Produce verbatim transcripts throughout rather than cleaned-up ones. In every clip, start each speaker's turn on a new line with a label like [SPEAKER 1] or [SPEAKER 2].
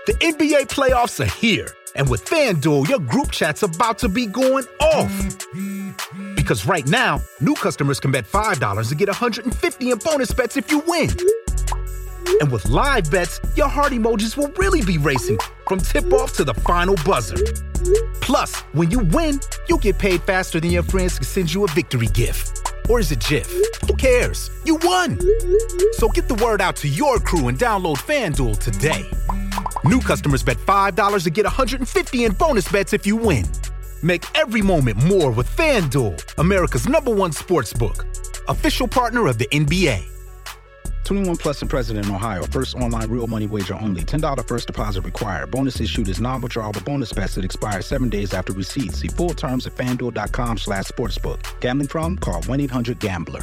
[SPEAKER 1] The N B A playoffs are here, and with FanDuel, your group chat's about to be going off. Because right now, new customers can bet five dollars and get one hundred fifty dollars in bonus bets if you win. And with live bets, your heart emojis will really be racing from tip-off to the final buzzer. Plus, when you win, you'll get paid faster than your friends can send you a victory gift. Or is it GIF? Who cares? You won! So get the word out to your crew and download FanDuel today. New customers bet five dollars and get one hundred fifty dollars in bonus bets if you win. Make every moment more with FanDuel, America's number one sportsbook. Official partner of the N B A.
[SPEAKER 2] twenty-one plus and present in Ohio. First online real money wager only. ten dollars first deposit required. Bonus issued is non-withdrawable bonus bets that expire seven days after receipt. See full terms at FanDuel.com slash sportsbook. Gambling problem? Call one eight hundred gambler.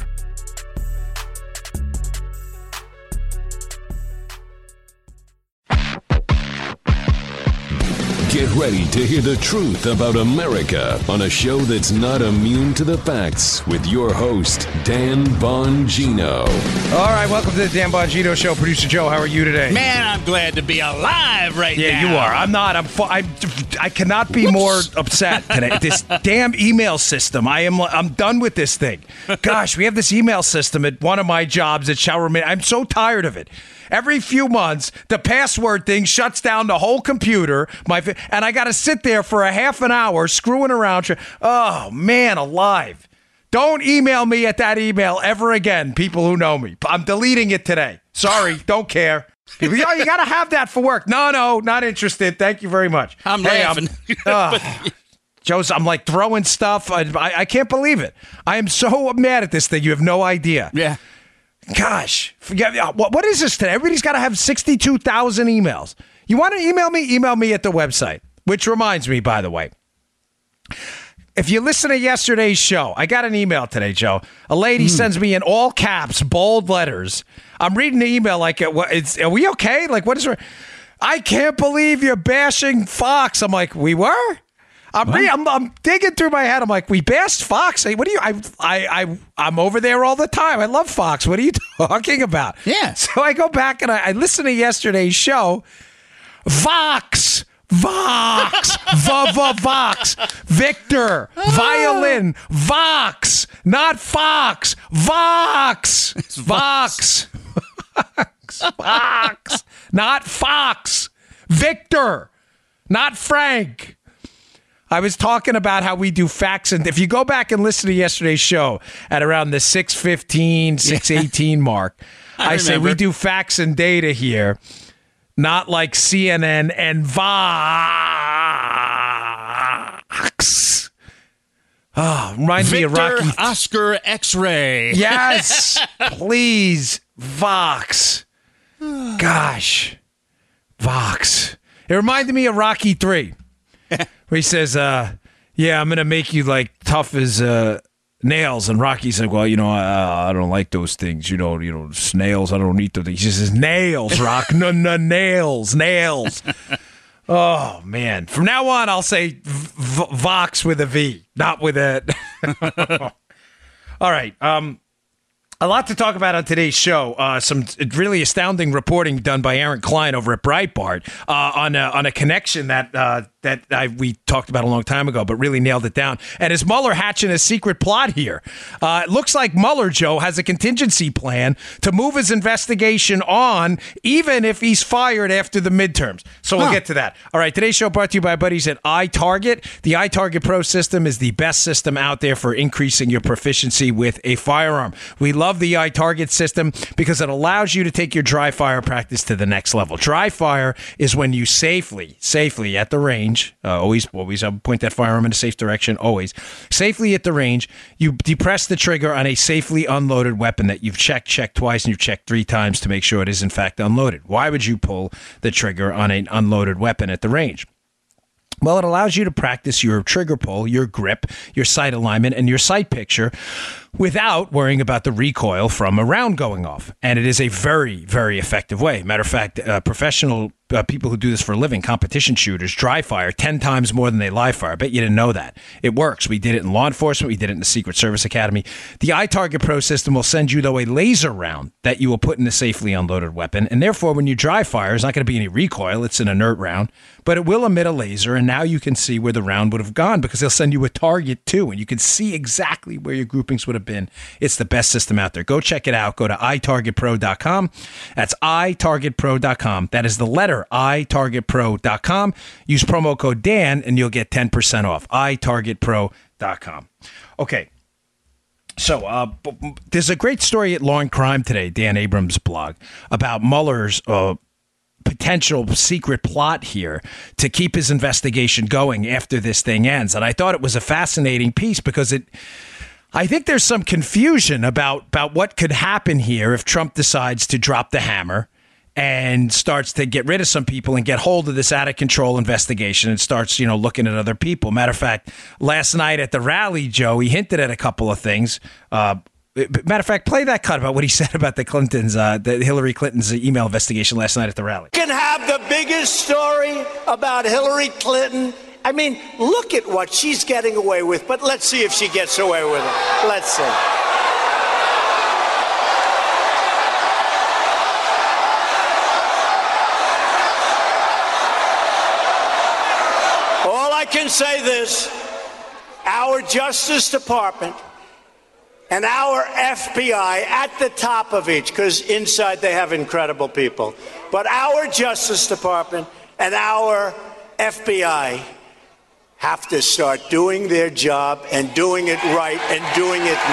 [SPEAKER 3] Get ready to hear the truth about America on a show that's not immune to the facts with your host, Dan Bongino.
[SPEAKER 4] All right, welcome to the Dan Bongino Show. Producer Joe, how are you today?
[SPEAKER 5] Man, I'm glad to be alive right
[SPEAKER 4] yeah,
[SPEAKER 5] now.
[SPEAKER 4] Yeah, you are. I'm not. I'm. Fu- I, I cannot be Whoops. more upset today. This damn email system. I am. I'm done with this thing. Gosh, we have this email system at one of my jobs at Shower Minute. I'm so tired of it. Every few months, the password thing shuts down the whole computer, my and I got to sit there for a half an hour screwing around. Oh, man, alive. Don't email me at that email ever again, people who know me. I'm deleting it today. Sorry, don't care. People, oh, you got to have that for work. No, no, not interested. Thank you very much.
[SPEAKER 5] I'm
[SPEAKER 4] hey,
[SPEAKER 5] laughing.
[SPEAKER 4] I'm, uh, Joe's, I'm like throwing stuff. I, I, I can't believe it. I am so mad at this thing. You have no idea.
[SPEAKER 5] Yeah.
[SPEAKER 4] Gosh, forget, what, what is this today? Everybody's got to have sixty-two thousand emails. You want to email me? Email me at the website, which reminds me, by the way, if you listen to yesterday's show, I got an email today, Joe. A lady mm. sends me in all caps, bold letters. I'm reading the email like, it's, are we okay? Like, what is her? I can't believe you're bashing Fox. I'm like, we were? I'm, re- I'm I'm digging through my head. I'm like, we bashed Fox. Hey, what do you? I I I I'm over there all the time. I love Fox. What are you talking about?
[SPEAKER 5] Yeah.
[SPEAKER 4] So I go back and I, I listen to yesterday's show. Vox, Vox, va va Vox, Victor, violin, Vox, not Fox, Vox, Vox, Vox, Vox, not Fox, Victor, not Frank. I was talking about how we do facts, and if you go back and listen to yesterday's show at around the six fifteen, six eighteen mark, I, I say we do facts and data here, not like C N N and Vox. Oh, remind
[SPEAKER 5] Victor,
[SPEAKER 4] me of Rocky.
[SPEAKER 5] Oscar X-ray.
[SPEAKER 4] Yes, please, Vox. Gosh, Vox. It reminded me of Rocky three. Where he says, uh, yeah, I'm going to make you like tough as uh, nails. And Rocky's like, well, you know, I, I don't like those things. You know, you know, snails, I don't eat those things. He says, nails, Rock. no, no, nails, nails. Oh, man. From now on, I'll say v- Vox with a V, not with a... All right. Um, a lot to talk about on today's show. Uh, some really astounding reporting done by Aaron Klein over at Breitbart uh, on, a, on a connection that... Uh, that I, we talked about a long time ago, but really nailed it down. And is Mueller hatching a secret plot here? Uh, it looks like Mueller, Joe, has a contingency plan to move his investigation on, even if he's fired after the midterms. So we'll huh. get to that. All right, today's show brought to you by our buddies at iTarget. The iTarget Pro system is the best system out there for increasing your proficiency with a firearm. We love the iTarget system because it allows you to take your dry fire practice to the next level. Dry fire is when you safely, safely at the range, Uh, always, always uh, point that firearm in a safe direction, always. Safely at the range, you depress the trigger on a safely unloaded weapon that you've checked, checked twice, and you've checked three times to make sure it is in fact unloaded. Why would you pull the trigger on an unloaded weapon at the range? Well, it allows you to practice your trigger pull, your grip, your sight alignment, and your sight picture without worrying about the recoil from a round going off. And it is a very, very effective way. Matter of fact, uh, professional uh, people who do this for a living, competition shooters, dry fire ten times more than they live fire. I bet you didn't know that. It works. We did it in law enforcement. We did it in the Secret Service Academy. The iTarget Pro system will send you, though, a laser round that you will put in a safely unloaded weapon. And therefore, when you dry fire, there's not going to be any recoil. It's an inert round. But it will emit a laser, and now you can see where the round would have gone because they'll send you a target, too, and you can see exactly where your groupings would have been. It's the best system out there. Go check it out. Go to i target pro dot com. That's i target pro dot com. That is the letter i target pro dot com. Use promo code Dan, and you'll get ten percent off. i target pro dot com. Okay. So uh, there's a great story at Law and Crime today, Dan Abrams' blog, about Mueller's uh, potential secret plot here to keep his investigation going after this thing ends. And I thought it was a fascinating piece because it, I think there's some confusion about, about what could happen here if Trump decides to drop the hammer and starts to get rid of some people and get hold of this out of control investigation and starts, you know, looking at other people. Matter of fact, last night at the rally, Joe, he hinted at a couple of things. Uh, Matter of fact, play that cut about what he said about the Clintons, uh, the Hillary Clinton's email investigation last night at the rally.
[SPEAKER 6] You can have the biggest story about Hillary Clinton. I mean, look at what she's getting away with, but let's see if she gets away with it. Let's see. All I can say this, our Justice Department and our F B I at the top of each, because inside they have incredible people. But our Justice Department and our F B I have to start doing their job and doing it right and doing it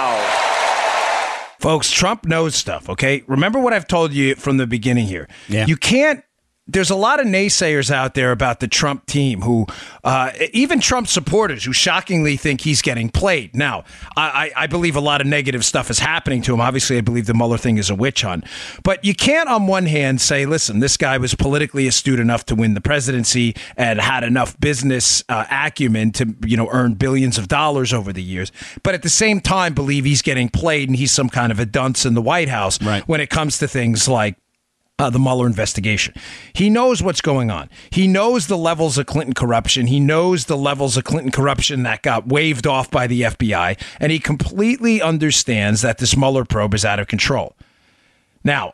[SPEAKER 6] now.
[SPEAKER 4] Folks, Trump knows stuff, okay? Remember what I've told you from the beginning here.
[SPEAKER 5] Yeah.
[SPEAKER 4] You can't There's a lot of naysayers out there about the Trump team who, uh, even Trump supporters who shockingly think he's getting played. Now, I, I believe a lot of negative stuff is happening to him. Obviously, I believe the Mueller thing is a witch hunt. But you can't on one hand say, listen, this guy was politically astute enough to win the presidency and had enough business uh, acumen to, you know, earn billions of dollars over the years. But at the same time, believe he's getting played and he's some kind of a dunce in the White House
[SPEAKER 5] right.
[SPEAKER 4] when it comes to things like Uh, the Mueller investigation. He knows what's going on. He knows the levels of Clinton corruption. He knows the levels of Clinton corruption that got waved off by the F B I, and he completely understands that this Mueller probe is out of control. Now,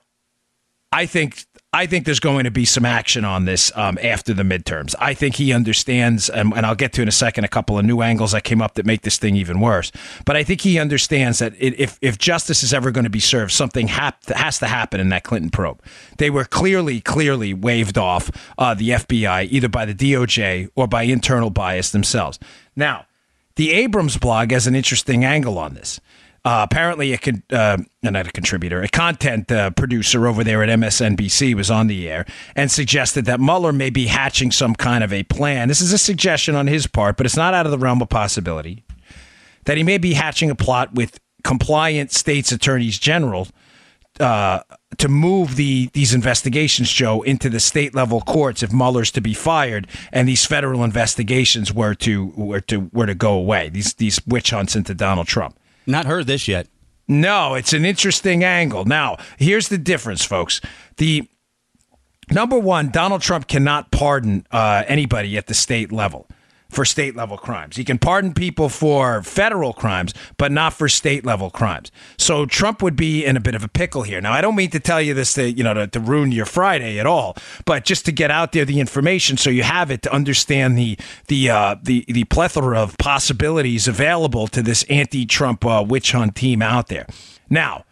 [SPEAKER 4] I think I think there's going to be some action on this um, after the midterms. I think he understands, and, and I'll get to in a second a couple of new angles that came up that make this thing even worse. But I think he understands that it, if if justice is ever going to be served, something hap- has to happen in that Clinton probe. They were clearly, clearly waved off uh, the F B I, either by the D O J or by internal bias themselves. Now, the Abrams blog has an interesting angle on this. Uh, apparently, a con- uh, not a contributor, a content uh, producer over there at M S N B C was on the air and suggested that Mueller may be hatching some kind of a plan. This is a suggestion on his part, but it's not out of the realm of possibility. That he may be hatching a plot with compliant states' attorneys general uh, to move the these investigations, Joe, into the state level courts if Mueller's to be fired and these federal investigations were to were to were to go away. These these witch hunts into Donald Trump.
[SPEAKER 5] Not heard this yet.
[SPEAKER 4] No, it's an interesting angle. Now, here's the difference, folks. The number one, Donald Trump cannot pardon uh, anybody at the state level for state level crimes. He can pardon people for federal crimes, but not for state level crimes. So Trump would be in a bit of a pickle here. Now, I don't mean to tell you this to, you know, to, to ruin your Friday at all, but just to get out there the information so you have it to understand the the uh, the the plethora of possibilities available to this anti-Trump uh, witch hunt team out there. Now,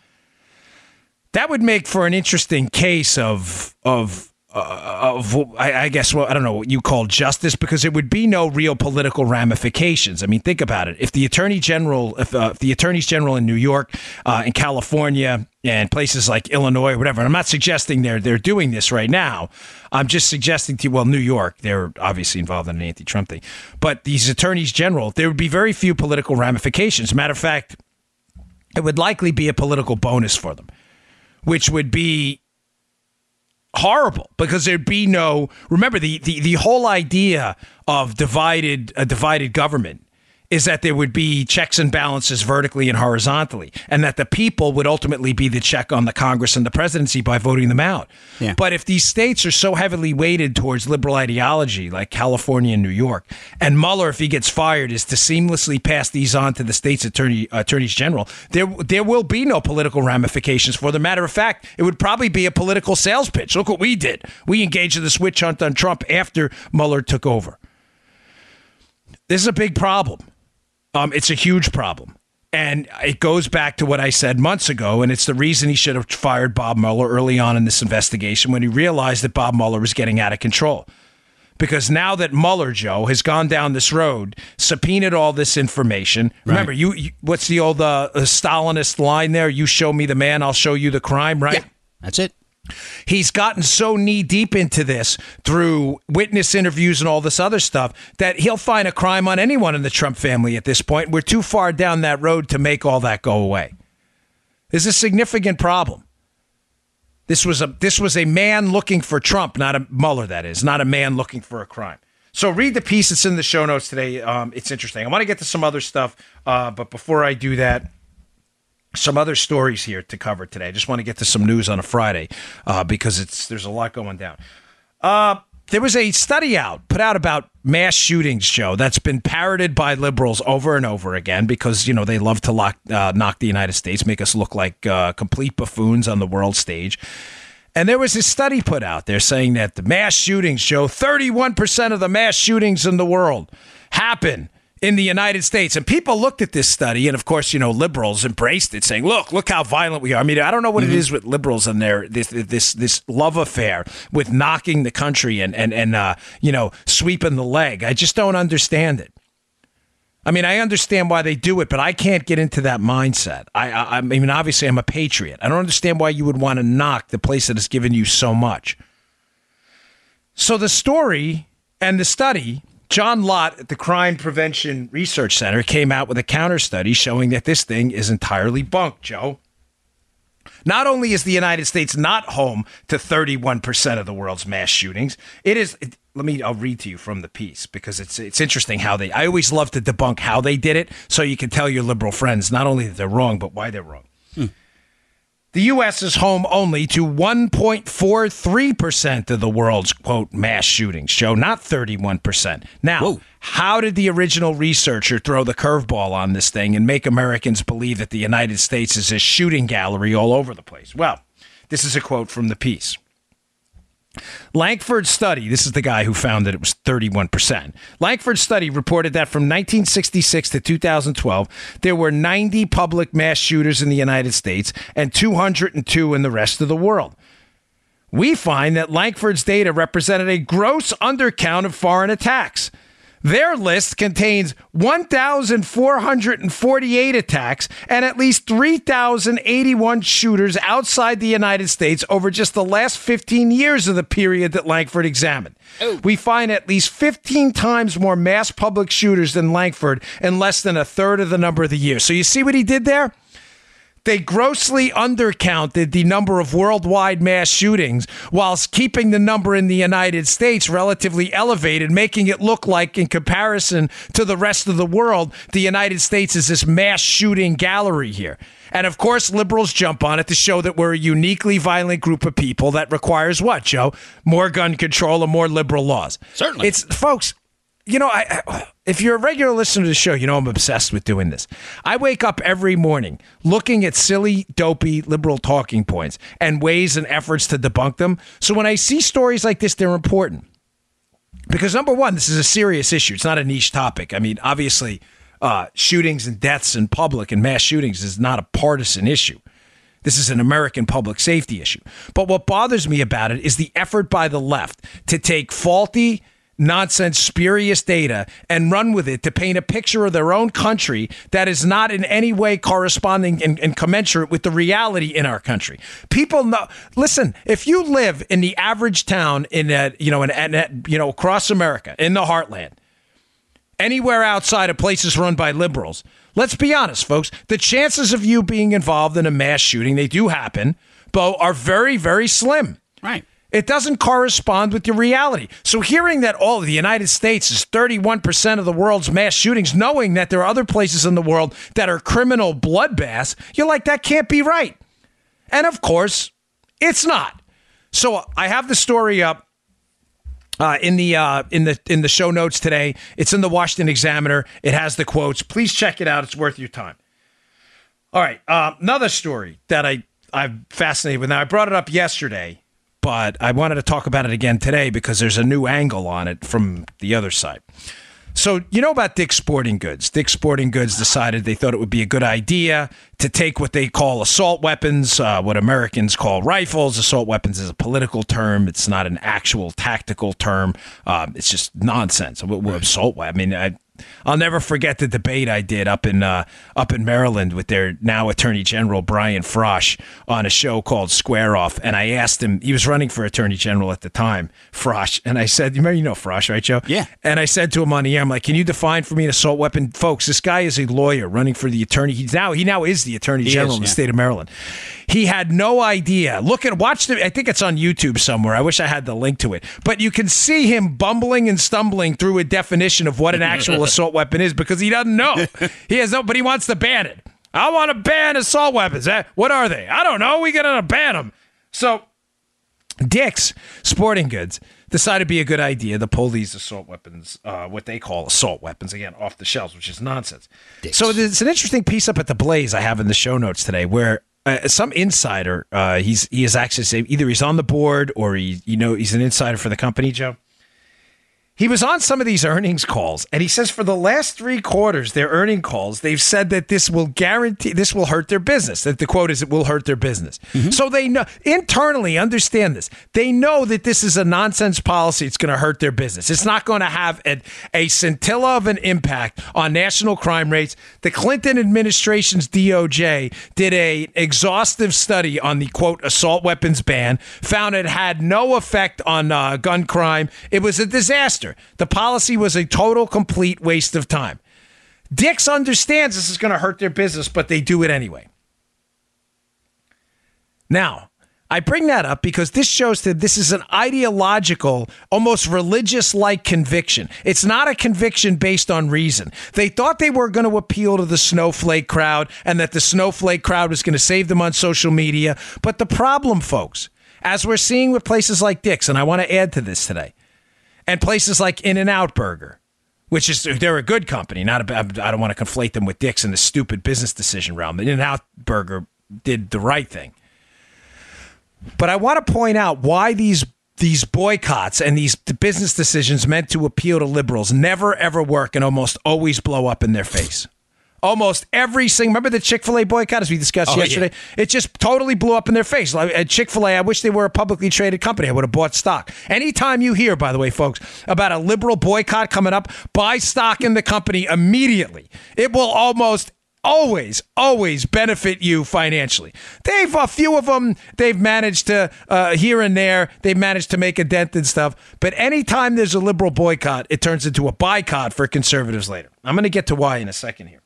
[SPEAKER 4] that would make for an interesting case of of. Uh, of, I, I guess, well, I don't know what you call justice, because it would be no real political ramifications. I mean, think about it. If the attorney general, if, uh, if the attorneys general in New York, uh, in California, and places like Illinois, or whatever, and I'm not suggesting they're they're doing this right now. I'm just suggesting to you, well, New York, they're obviously involved in an anti-Trump thing, but these attorneys general, there would be very few political ramifications. Matter of fact, it would likely be a political bonus for them, which would be horrible, because there'd be no, remember the, the, the whole idea of divided a divided government is that there would be checks and balances vertically and horizontally, and that the people would ultimately be the check on the Congress and the presidency by voting them out.
[SPEAKER 7] Yeah.
[SPEAKER 4] But if these states are so heavily weighted towards liberal ideology, like California and New York, and Mueller, if he gets fired, is to seamlessly pass these on to the state's attorney attorneys general, there there will be no political ramifications for them. Matter of fact, it would probably be a political sales pitch. Look what we did. We engaged in this witch hunt on Trump after Mueller took over. This is a big problem. Um, it's a huge problem. And it goes back to what I said months ago, and it's the reason he should have fired Bob Mueller early on in this investigation when he realized that Bob Mueller was getting out of control. Because now that Mueller, Joe, has gone down this road, subpoenaed all this information. Right. Remember, you, you what's the old uh, Stalinist line there? You show me the man, I'll show you the crime, right?
[SPEAKER 7] Yeah, that's it.
[SPEAKER 4] He's gotten so knee deep into this through witness interviews and all this other stuff that he'll find a crime on anyone in the Trump family at this point. We're too far down that road to make all that go away. This is a significant problem. This was a this was a man looking for Trump, not a Mueller, that is, not a man looking for a crime. So read the piece that's in the show notes today. Um, it's interesting. I want to get to some other stuff, uh, but before I do that, some other stories here to cover today. I just want to get to some news on a Friday uh, because it's there's a lot going down. Uh, there was a study out, put out about mass shootings, Joe, that's been parroted by liberals over and over again because, you know, they love to lock, uh, knock the United States, make us look like uh, complete buffoons on the world stage. And there was a study put out there saying that the mass shootings, Joe, thirty-one percent of the mass shootings in the world happen in the United States. And people looked at this study, and of course, you know, liberals embraced it, saying, look, look how violent we are. I mean, I don't know what mm-hmm. it is with liberals and their this this this love affair with knocking the country and, and, and uh, you know, sweeping the leg. I just don't understand it. I mean, I understand why they do it, but I can't get into that mindset. I, I, I mean, obviously, I'm a patriot. I don't understand why you would want to knock the place that has given you so much. So the story and the study, John Lott at the Crime Prevention Research Center came out with a counter study showing that this thing is entirely bunk, Joe. Not only is the United States not home to thirty-one percent of the world's mass shootings, it is. It, let me. I'll read to you from the piece because it's it's interesting how they. I always love to debunk how they did it, so you can tell your liberal friends not only that they're wrong, but why they're wrong. Hmm. The U S is home only to one point four three percent of the world's, quote, mass shootings, Joe, not thirty-one percent. Now, Whoa. How did the original researcher throw the curveball on this thing and make Americans believe that the United States is a shooting gallery all over the place? Well, this is a quote from the piece. Langford's study, this is the guy who found that it was thirty-one percent. Langford's study reported that from nineteen sixty-six to two thousand twelve, there were ninety public mass shooters in the United States and two hundred two in the rest of the world. We find that Langford's data represented a gross undercount of foreign attacks. Their list contains one thousand four hundred forty-eight attacks and at least three thousand eighty-one shooters outside the United States over just the last fifteen years of the period that Langford examined. Oh. We find at least fifteen times more mass public shooters than Langford in less than a third of the number of the year. So you see what he did there? They grossly undercounted the number of worldwide mass shootings whilst keeping the number in the United States relatively elevated, making it look like, in comparison to the rest of the world, the United States is this mass shooting gallery here. And of course, liberals jump on it to show that we're a uniquely violent group of people that requires what, Joe? More gun control and more liberal laws.
[SPEAKER 7] Certainly.
[SPEAKER 4] It's, folks, you know, I, I, if you're a regular listener to the show, you know I'm obsessed with doing this. I wake up every morning looking at silly, dopey, liberal talking points and ways and efforts to debunk them. So when I see stories like this, they're important. Because number one, this is a serious issue. It's not a niche topic. I mean, obviously, uh, shootings and deaths in public and mass shootings is not a partisan issue. This is an American public safety issue. But what bothers me about it is the effort by the left to take faulty, nonsense, spurious data and run with it to paint a picture of their own country that is not in any way corresponding and, and commensurate with the reality in our country. People know. Listen, if you live in the average town in a, you know, in, in, you know, across America, in the heartland, anywhere outside of places run by liberals, let's be honest, folks, the chances of you being involved in a mass shooting, they do happen, but are very, very slim.
[SPEAKER 7] Right.
[SPEAKER 4] It doesn't correspond with your reality. So hearing that all of the United States is thirty-one percent of the world's mass shootings, knowing that there are other places in the world that are criminal bloodbaths, you're like, that can't be right. And of course, it's not. So I have the story up uh, in the uh, in the in the show notes today. It's in the Washington Examiner. It has the quotes. Please check it out. It's worth your time. All right, uh, another story that I I'm fascinated with. Now I brought it up yesterday, but I wanted to talk about it again today because there's a new angle on it from the other side. So you know about Dick's Sporting Goods. Dick's Sporting Goods decided they thought it would be a good idea to take what they call assault weapons, uh, what Americans call rifles. Assault weapons is a political term. It's not an actual tactical term. Um, it's just nonsense. What, what assault weapon? I mean, I, I'll never forget the debate I did up in uh, up in Maryland with their now Attorney General Brian Frosh on a show called Square Off, and I asked him. He was running for Attorney General at the time, Frosh, and I said, "You remember, you know Frosh, right, Joe?"
[SPEAKER 5] Yeah.
[SPEAKER 4] And I said to him on the air, "I'm like, can you define for me an assault weapon, folks? This guy is a lawyer running for the attorney. He's now he now is the Attorney
[SPEAKER 5] He
[SPEAKER 4] General
[SPEAKER 5] is,
[SPEAKER 4] in the
[SPEAKER 5] yeah.
[SPEAKER 4] state of Maryland. He had no idea. Look at watch the. I think it's on YouTube somewhere. I wish I had the link to it, but you can see him bumbling and stumbling through a definition of what an actual assault weapon is because he doesn't know. He has no, but he wants to ban it. I want to ban assault weapons. Eh, What are they? I don't know. We got to ban them. So Dick's Sporting Goods decided to be a good idea to pull these assault weapons, uh, what they call assault weapons, again, off the shelves, which is nonsense.
[SPEAKER 5] Dick's.
[SPEAKER 4] So there's an interesting piece up at the Blaze I have in the show notes today where uh, some insider, uh, he's he is actually either he's on the board or he, you know, he's an insider for the company, Joe. He was on some of these earnings calls, and he says for the last three quarters, their earning calls, they've said that this will guarantee, this will hurt their business. That the quote is, it will hurt their business. Mm-hmm. So they know, internally understand this. They know that this is a nonsense policy. It's going to hurt their business. It's not going to have a, a scintilla of an impact on national crime rates. The Clinton administration's D O J did a exhaustive study on the, quote, assault weapons ban, found it had no effect on uh, gun crime. It was a disaster. The policy was a total, complete waste of time. Dick's understands this is going to hurt their business, but they do it anyway. Now, I bring that up because this shows that this is an ideological, almost religious-like conviction. It's not a conviction based on reason. They thought they were going to appeal to the snowflake crowd and that the snowflake crowd was going to save them on social media. But the problem, folks, as we're seeing with places like Dick's, and I want to add to this today, and places like In-N-Out Burger, which is, they're a good company. Not a, I don't want to conflate them with Dick's in the stupid business decision realm. In-N-Out Burger did the right thing. But I want to point out why these these boycotts and these business decisions meant to appeal to liberals never, ever work and almost always blow up in their face. Almost every single, remember the Chick-fil-A boycott as we discussed
[SPEAKER 5] Oh,
[SPEAKER 4] yesterday?
[SPEAKER 5] yeah.
[SPEAKER 4] It just totally blew up in their face. Like at Chick-fil-A, I wish they were a publicly traded company. I would have bought stock. Anytime you hear, by the way, folks, about a liberal boycott coming up, buy stock in the company immediately. It will almost always, always benefit you financially. They've, a few of them, they've managed to, uh, here and there, they've managed to make a dent and stuff. But anytime there's a liberal boycott, it turns into a boycott for conservatives later. I'm going to get to why in a second here.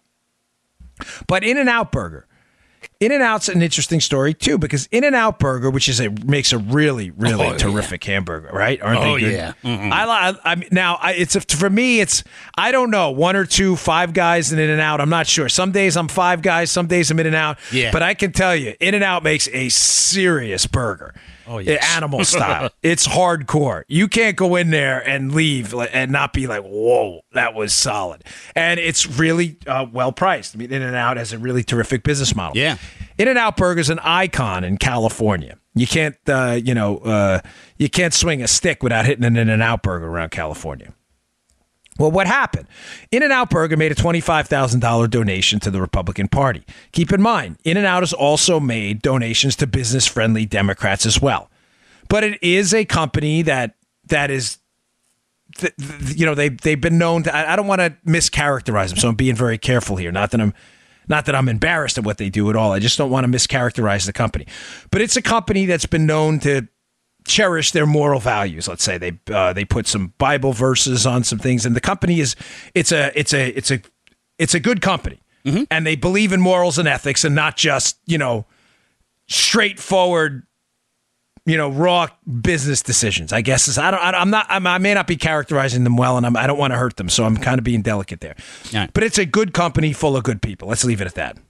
[SPEAKER 4] But In-N-Out Burger, In-N-Out's an interesting story too because In-N-Out Burger, which is a makes a really, really
[SPEAKER 5] Oh,
[SPEAKER 4] terrific
[SPEAKER 5] yeah.
[SPEAKER 4] hamburger, right? Aren't
[SPEAKER 5] Oh,
[SPEAKER 4] they good?
[SPEAKER 5] yeah. Mm-hmm.
[SPEAKER 4] I, I, I mean, now I, it's a, for me. It's I don't know one or two, five guys in In-N-Out. I'm not sure. Some days I'm five guys, some days I'm In-N-Out.
[SPEAKER 5] Yeah.
[SPEAKER 4] But I can tell you, In-N-Out makes a serious burger.
[SPEAKER 5] Oh, yes.
[SPEAKER 4] Animal style. It's hardcore. You can't go in there and leave and not be like, whoa, that was solid. And it's really uh, well priced. I mean, In-N-Out has a really terrific business model.
[SPEAKER 5] Yeah.
[SPEAKER 4] In-N-Out Burger is an icon in California. You can't, uh, you know, uh, you can't swing a stick without hitting an In-N-Out Burger around California. Well, what happened? In-N-Out Burger made a twenty-five thousand dollars donation to the Republican Party. Keep in mind, In-N-Out has also made donations to business-friendly Democrats as well. But it is a company that that is, th- th- you know, they they've been known to. I, I don't want to mischaracterize them, so I'm being very careful here. Not that I'm, not that I'm embarrassed at what they do at all. I just don't want to mischaracterize the company. But it's a company that's been known to cherish their moral values. Let's say they uh, they put some Bible verses on some things, and the company is it's a it's a it's a it's a good company, mm-hmm. and they believe in morals and ethics, and not just you know straightforward you know, raw business decisions, I guess. Is, I don't, I, I'm not, I'm, I may not be characterizing them well, and I'm, I don't want to hurt them, so I'm kind of being delicate there.
[SPEAKER 5] Right.
[SPEAKER 4] But it's a good company full of good people. Let's leave it at that.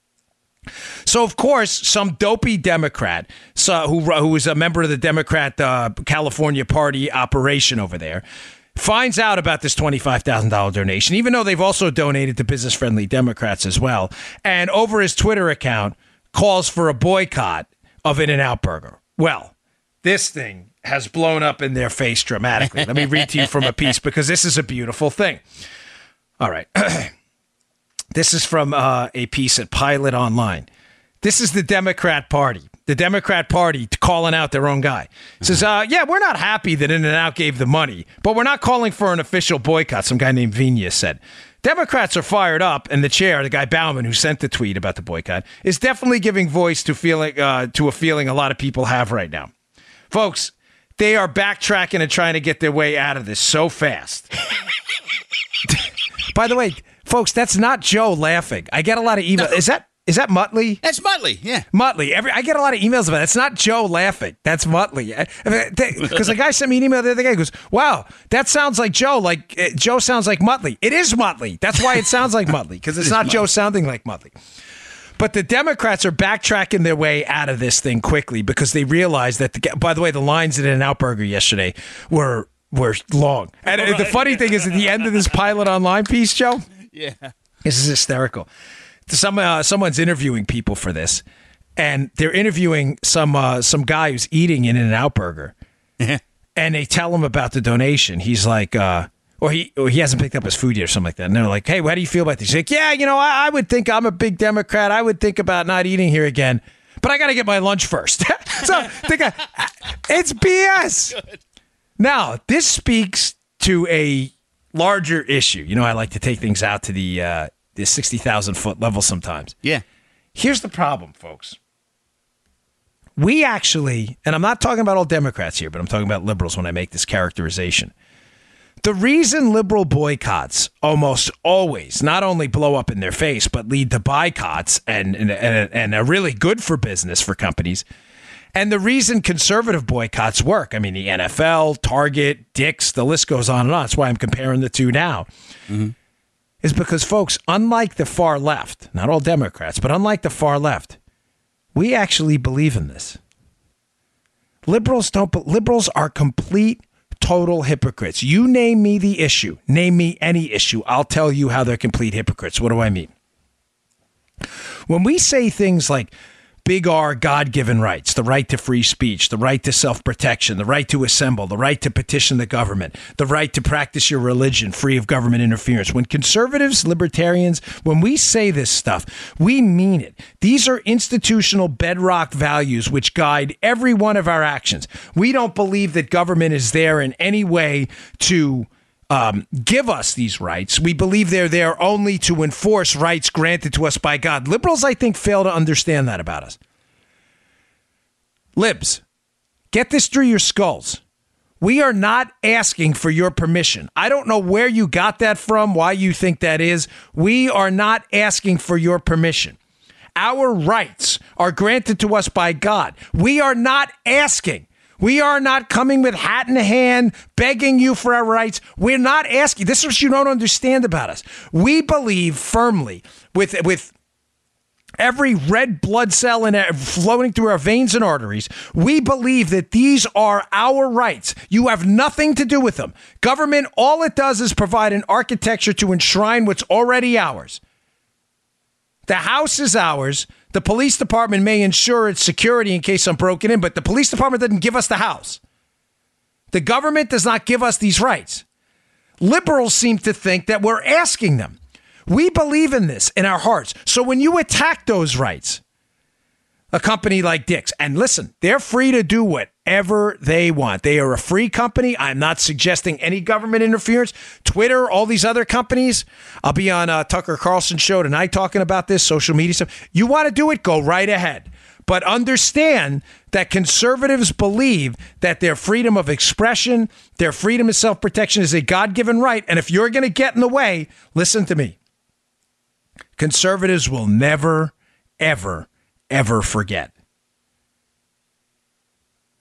[SPEAKER 4] So, of course, some dopey Democrat so, who, who was a member of the Democrat uh, California Party operation over there finds out about this twenty-five thousand dollars donation, even though they've also donated to business-friendly Democrats as well, and over his Twitter account calls for a boycott of In-N-Out Burger. Well, this thing has blown up in their face dramatically. Let me read to you from a piece because this is a beautiful thing. All right. This is from uh, a piece at Pilot Online. This is the Democrat Party. The Democrat Party calling out their own guy. It says, uh, yeah, we're not happy that In-N-Out gave the money, but we're not calling for an official boycott, some guy named Vinia said. Democrats are fired up, and the chair, the guy Bauman, who sent the tweet about the boycott, is definitely giving voice to feeling uh, to a feeling a lot of people have right now. Folks, they are backtracking and trying to get their way out of this so fast. By the way, folks, that's not Joe laughing. I get a lot of emails. No. Is that is that Muttley?
[SPEAKER 5] That's Muttley, yeah.
[SPEAKER 4] Muttley. Every I get a lot of emails about it. It's not Joe laughing. That's Muttley. Because the guy sent me an email the other day. He goes, wow, that sounds like Joe. Like uh, Joe sounds like Muttley. It is Muttley. That's why it sounds like Muttley, because it's it not Muttley. Joe sounding like Muttley. But the Democrats are backtracking their way out of this thing quickly because they realize that, the, by the way, the lines at In-N-Out Burger yesterday were were long. And right. The funny thing is, at the end of this Pilot Online piece, Joe,
[SPEAKER 5] yeah,
[SPEAKER 4] this is hysterical. Some uh, someone's interviewing people for this, and they're interviewing some uh, some guy who's eating an In-N-Out Burger, and they tell him about the donation. He's like, uh, or he or he hasn't picked up his food yet or something like that. And they're like, hey, how do you feel about this? He's like, yeah, you know, I, I would think I'm a big Democrat. I would think about not eating here again, but I got to get my lunch first. So think I, it's B S. Good. Now, this speaks to a larger issue. You know, I like to take things out to the uh, the sixty thousand foot level sometimes.
[SPEAKER 5] Yeah.
[SPEAKER 4] Here's the problem, folks. We actually, and I'm not talking about all Democrats here, but I'm talking about liberals when I make this characterization. The reason liberal boycotts almost always not only blow up in their face, but lead to boycotts and, and, and are really good for business for companies. And the reason conservative boycotts work, I mean, the N F L, Target, Dick's, the list goes on and on. That's why I'm comparing the two now. Mm-hmm. Is because, folks, unlike the far left, not all Democrats, but unlike the far left, we actually believe in this. Liberals don't, but liberals are complete, total hypocrites. You name me the issue, name me any issue, I'll tell you how they're complete hypocrites. What do I mean? When we say things like big R God-given rights, the right to free speech, the right to self-protection, the right to assemble, the right to petition the government, the right to practice your religion free of government interference. When conservatives, libertarians, when we say this stuff, we mean it. These are institutional bedrock values which guide every one of our actions. We don't believe that government is there in any way to Um, give us these rights. We believe they're there only to enforce rights granted to us by God. Liberals, I think, fail to understand that about us. Libs, get this through your skulls. We are not asking for your permission. I don't know where you got that from, why you think that is. We are not asking for your permission. Our rights are granted to us by God. We are not asking. We are not coming with hat in hand, begging you for our rights. We're not asking. This is what you don't understand about us. We believe firmly, with with every red blood cell in our, flowing through our veins and arteries, we believe that these are our rights. You have nothing to do with them. Government, all it does is provide an architecture to enshrine what's already ours. The house is ours. The police department may ensure its security in case I'm broken in, but the police department doesn't give us the house. The government does not give us these rights. Liberals seem to think that we're asking them. We believe in this in our hearts. So when you attack those rights, a company like Dick's, and listen, they're free to do whatever they want. They are a free company. I'm not suggesting any government interference. Twitter, all these other companies. I'll be on uh, Tucker Carlson's show tonight talking about this, social media stuff. You want to do it? Go right ahead. But understand that conservatives believe that their freedom of expression, their freedom of self-protection is a God-given right. And if you're going to get in the way, listen to me. Conservatives will never, ever, ever forget.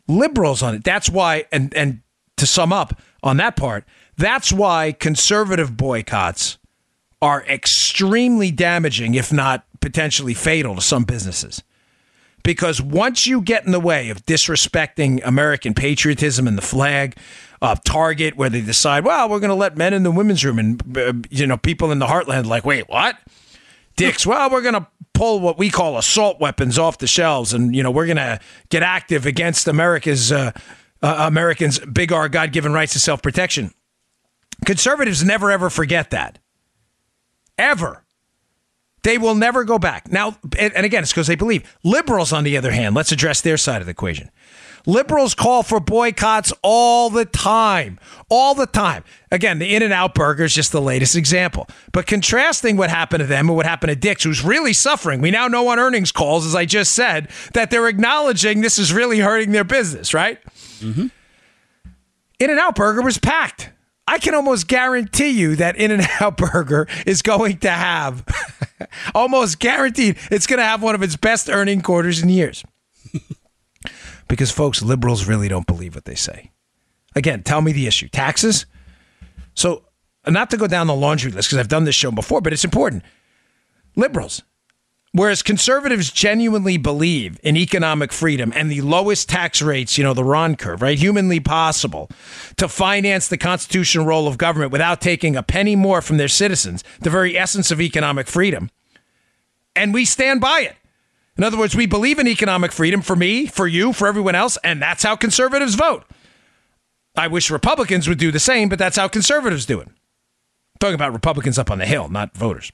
[SPEAKER 4] liberals on it. That's why, and, and to sum up on that part, that's why conservative boycotts are extremely damaging, if not potentially fatal to some businesses. Because once you get in the way of disrespecting American patriotism and the flag, uh, Target, where they decide, well, we're going to let men in the women's room, and uh, you know, people in the heartland like, wait, what? Dick's, well, we're going to pull what we call assault weapons off the shelves, and you know, we're going to get active against America's uh, uh, Americans' big R God-given rights to self-protection. Conservatives never ever forget that, ever. They will never go back. Now, and again, it's because they believe. Liberals, on the other hand, let's address their side of the equation. Liberals call for boycotts all the time. All the time. Again, the In-N-Out Burger is just the latest example. But contrasting what happened to them and what happened to Dick's, who's really suffering. We now know on earnings calls, as I just said, that they're acknowledging this is really hurting their business, right? Mm-hmm. In-N-Out Burger was packed. I can almost guarantee you that In-N-Out Burger is going to have, almost guaranteed, it's going to have one of its best earning quarters in years. Because, folks, liberals really don't believe what they say. Again, tell me the issue. Taxes? So, not to go down the laundry list, because I've done this show before, but it's important. Liberals. Whereas conservatives genuinely believe in economic freedom and the lowest tax rates, you know, the Ron curve, right? Humanly possible to finance the constitutional role of government without taking a penny more from their citizens, the very essence of economic freedom. And we stand by it. In other words, we believe in economic freedom for me, for you, for everyone else, and that's how conservatives vote. I wish Republicans would do the same, but that's how conservatives do it. I'm talking about Republicans up on the Hill, not voters.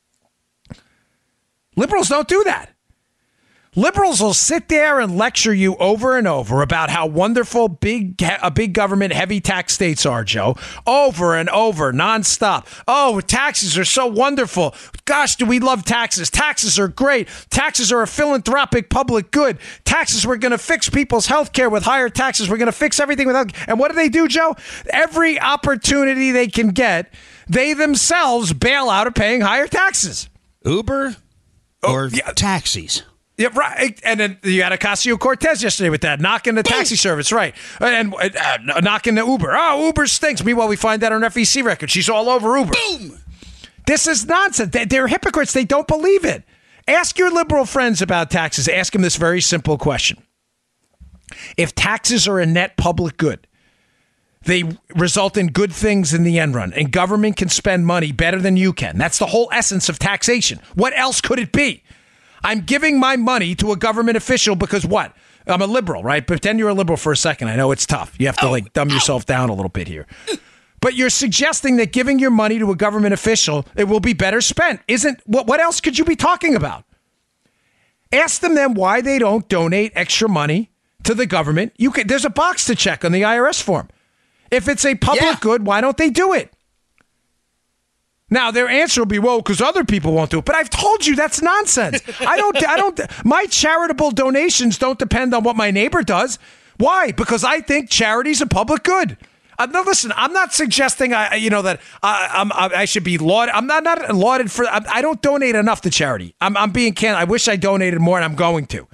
[SPEAKER 4] Liberals don't do that. Liberals will sit there and lecture you over and over about how wonderful big a big government, heavy tax states are, Joe. Over and over, nonstop. Oh, taxes are so wonderful. Gosh, do we love taxes. Taxes are great. Taxes are a philanthropic public good. Taxes, we're going to fix people's health care with higher taxes. We're going to fix everything with health. And what do they do, Joe? Every opportunity they can get, they themselves bail out of paying higher taxes.
[SPEAKER 5] Uber or
[SPEAKER 4] oh, yeah.
[SPEAKER 5] taxis.
[SPEAKER 4] Yeah, right. And then you had Ocasio-Cortez yesterday with that, knocking the taxi service, right? And uh, knocking the Uber. Oh, Uber stinks. Meanwhile, we find that on F E C record. She's all over Uber.
[SPEAKER 5] Boom!
[SPEAKER 4] This is nonsense. They're hypocrites. They don't believe it. Ask your liberal friends about taxes. Ask them this very simple question. If taxes are a net public good, they result in good things in the end run, and government can spend money better than you can. That's the whole essence of taxation. What else could it be? I'm giving my money to a government official because what? I'm a liberal, right? Pretend you're a liberal for a second. I know it's tough. You have to like dumb yourself down a little bit here. But you're suggesting that giving your money to a government official, it will be better spent. Isn't what what else could you be talking about? Ask them then why they don't donate extra money to the government. You can, there's a box to check on the I R S form. If it's a public yeah. good, why don't they do it? Now, their answer will be, well, because other people won't do it. But I've told you that's nonsense. I don't, I don't, my charitable donations don't depend on what my neighbor does. Why? Because I think charity's a public good. Uh, now, listen, I'm not suggesting, I, you know, that I, I'm, I should be lauded. I'm not, not lauded for, I, I don't donate enough to charity. I'm, I'm being candid. I wish I donated more, and I'm going to.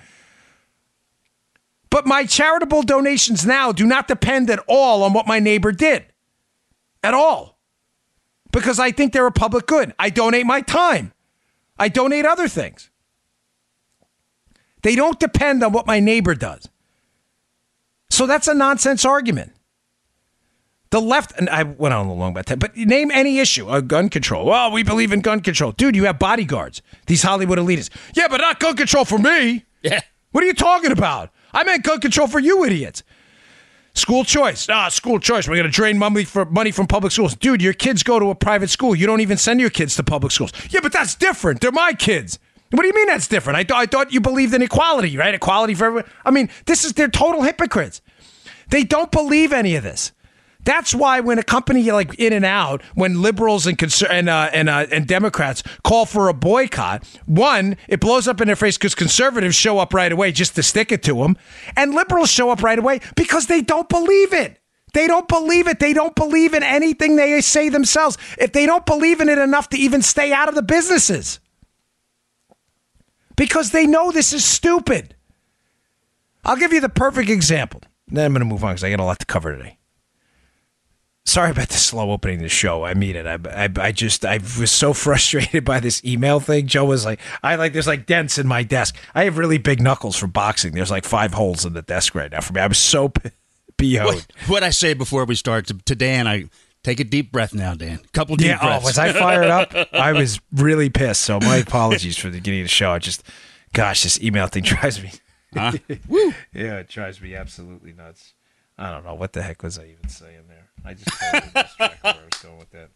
[SPEAKER 4] But my charitable donations now do not depend at all on what my neighbor did. At all. Because I think they're a public good. I donate my time. I donate other things. They don't depend on what my neighbor does. So that's a nonsense argument. The left, and I went on a long about that, but name any issue. Uh, gun control. Well, we believe in gun control. Dude, you have bodyguards. These Hollywood elitists. Yeah, but not gun control for me.
[SPEAKER 5] Yeah.
[SPEAKER 4] What are you talking about? I meant gun control for you idiots. School choice. Ah, school choice. We're going to drain money, for money from public schools. Dude, your kids go to a private school. You don't even send your kids to public schools. Yeah, but that's different. They're my kids. What do you mean that's different? I, th- I thought you believed in equality, right? Equality for everyone. I mean, this is, they're total hypocrites. They don't believe any of this. That's why when a company like In-N-Out, when liberals and conser- and uh, and uh, and Democrats call for a boycott, one, it blows up in their face because conservatives show up right away just to stick it to them, and liberals show up right away because they don't believe it. They don't believe it. They don't believe in anything they say themselves. If they don't believe in it enough to even stay out of the businesses, because they know this is stupid. I'll give you the perfect example. Then I'm going to move on because I got a lot to cover today. Sorry about the slow opening of the show. I mean it. I, I, I just, I was so frustrated by this email thing. Joe was like, I like, there's like dents in my desk. I have really big knuckles for boxing. There's like five holes in the desk right now for me. I was so p o'd.
[SPEAKER 5] What, what I say before we start to, to Dan, I take a deep breath now, Dan. Couple deep
[SPEAKER 4] yeah,
[SPEAKER 5] breaths.
[SPEAKER 4] Oh, was I fired up? I was really pissed. So my apologies for the beginning of the show. I just, gosh, this email thing drives me.
[SPEAKER 5] Huh? Woo.
[SPEAKER 4] Yeah, it drives me absolutely nuts. I don't know. What the heck was I even saying there? I just totally lost track of where I was going with that.